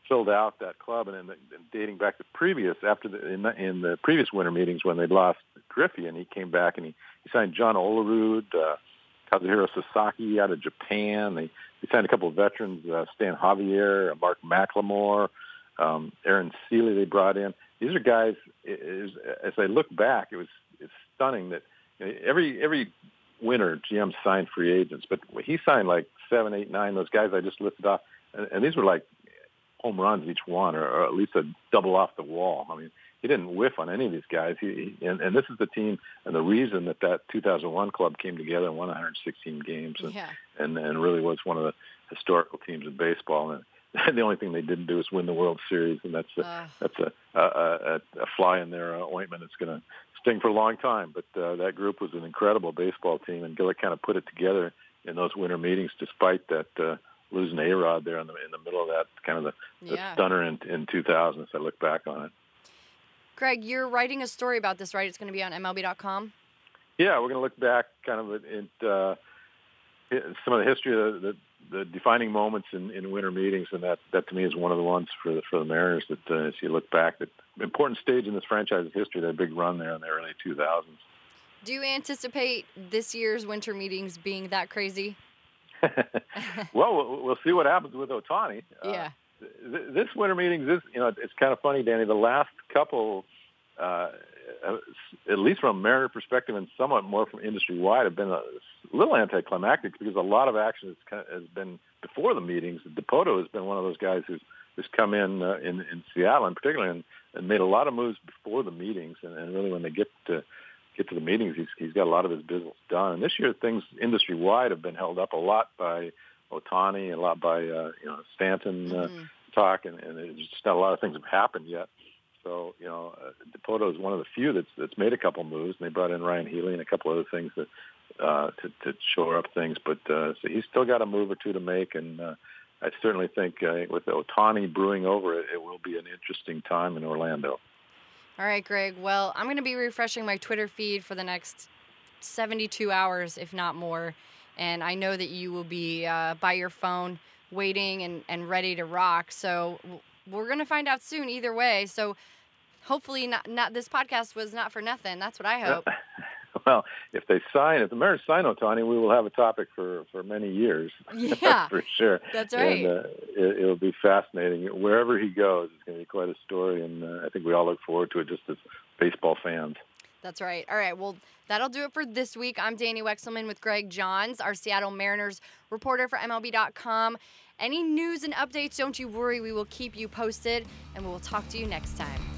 filled out that club, and, in the, and dating back to previous after the in, the in the previous winter meetings when they lost Griffey, and he came back and he, he signed John Olerud, uh, Kazuhiro Sasaki out of Japan. They, they signed a couple of veterans, uh, Stan Javier, Mark McLemore, um, Aaron Seeley. They brought in. These are guys. Is, as I look back, it was it's stunning that you know, every every winter G M signed free agents, but he signed like seven, eight, nine. Those guys I just listed off, and, and these were like home runs each one, or, or at least a double off the wall. I mean, he didn't whiff on any of these guys. He, he and, and this is the team, and the reason that that two thousand one club came together and won one hundred sixteen games, and, yeah. and and really was one of the historical teams in baseball. And the only thing they didn't do is win the World Series, and that's a, uh. that's a, a, a, a fly in their ointment. It's going to sting for a long time. But uh, that group was an incredible baseball team, and Gillett kind of put it together in those winter meetings, despite that. Uh, losing A-Rod there in the in the middle of that, kind of the, the yeah. stunner in, in two thousand as I look back on it. Greg, you're writing a story about this, right? It's going to be on M L B dot com? Yeah, we're going to look back kind of at, at uh, some of the history of the, the, the defining moments in, in winter meetings, and that, that to me is one of the ones for the, for the Mariners that uh, as you look back, that important stage in this franchise's history, that big run there in the early two thousands. Do you anticipate this year's winter meetings being that crazy? well, well, we'll see what happens with Ohtani. Yeah. Uh, th- this winter meetings is, you know, it's kind of funny, Danny. The last couple, uh, at least from a Mariner perspective and somewhat more from industry-wide, have been a little anticlimactic because a lot of action has, kind of, has been before the meetings. Dipoto has been one of those guys who's, who's come in, uh, in in Seattle in particular and, and made a lot of moves before the meetings. And, and really when they get to get to the meetings, he's, he's got a lot of his business done. And this year, things industry-wide have been held up a lot by Ohtani, a lot by, uh, you know, Stanton uh, mm-hmm. talk, and, and it's just not a lot of things have happened yet. So, you know, uh, Dipoto is one of the few that's that's made a couple moves, and they brought in Ryan Healy and a couple other things that uh, to, to shore up things. But uh, so he's still got a move or two to make, and uh, I certainly think uh, with Ohtani brewing over it, it will be an interesting time in Orlando. All right, Greg. Well, I'm going to be refreshing my Twitter feed for the next seventy-two hours, if not more. And I know that you will be uh, by your phone waiting and, and ready to rock. So we're going to find out soon either way. So hopefully not, not this podcast was not for nothing. That's what I hope. Well, if they sign, if the Mariners sign Ohtani, we will have a topic for, for many years. Yeah, for sure. That's right. And uh, it, it'll be fascinating. Wherever he goes, it's going to be quite a story, and uh, I think we all look forward to it just as baseball fans. That's right. All right, well, that'll do it for this week. I'm Danny Wexelman with Greg Johns, our Seattle Mariners reporter for M L B dot com. Any news and updates, don't you worry. We will keep you posted, and we will talk to you next time.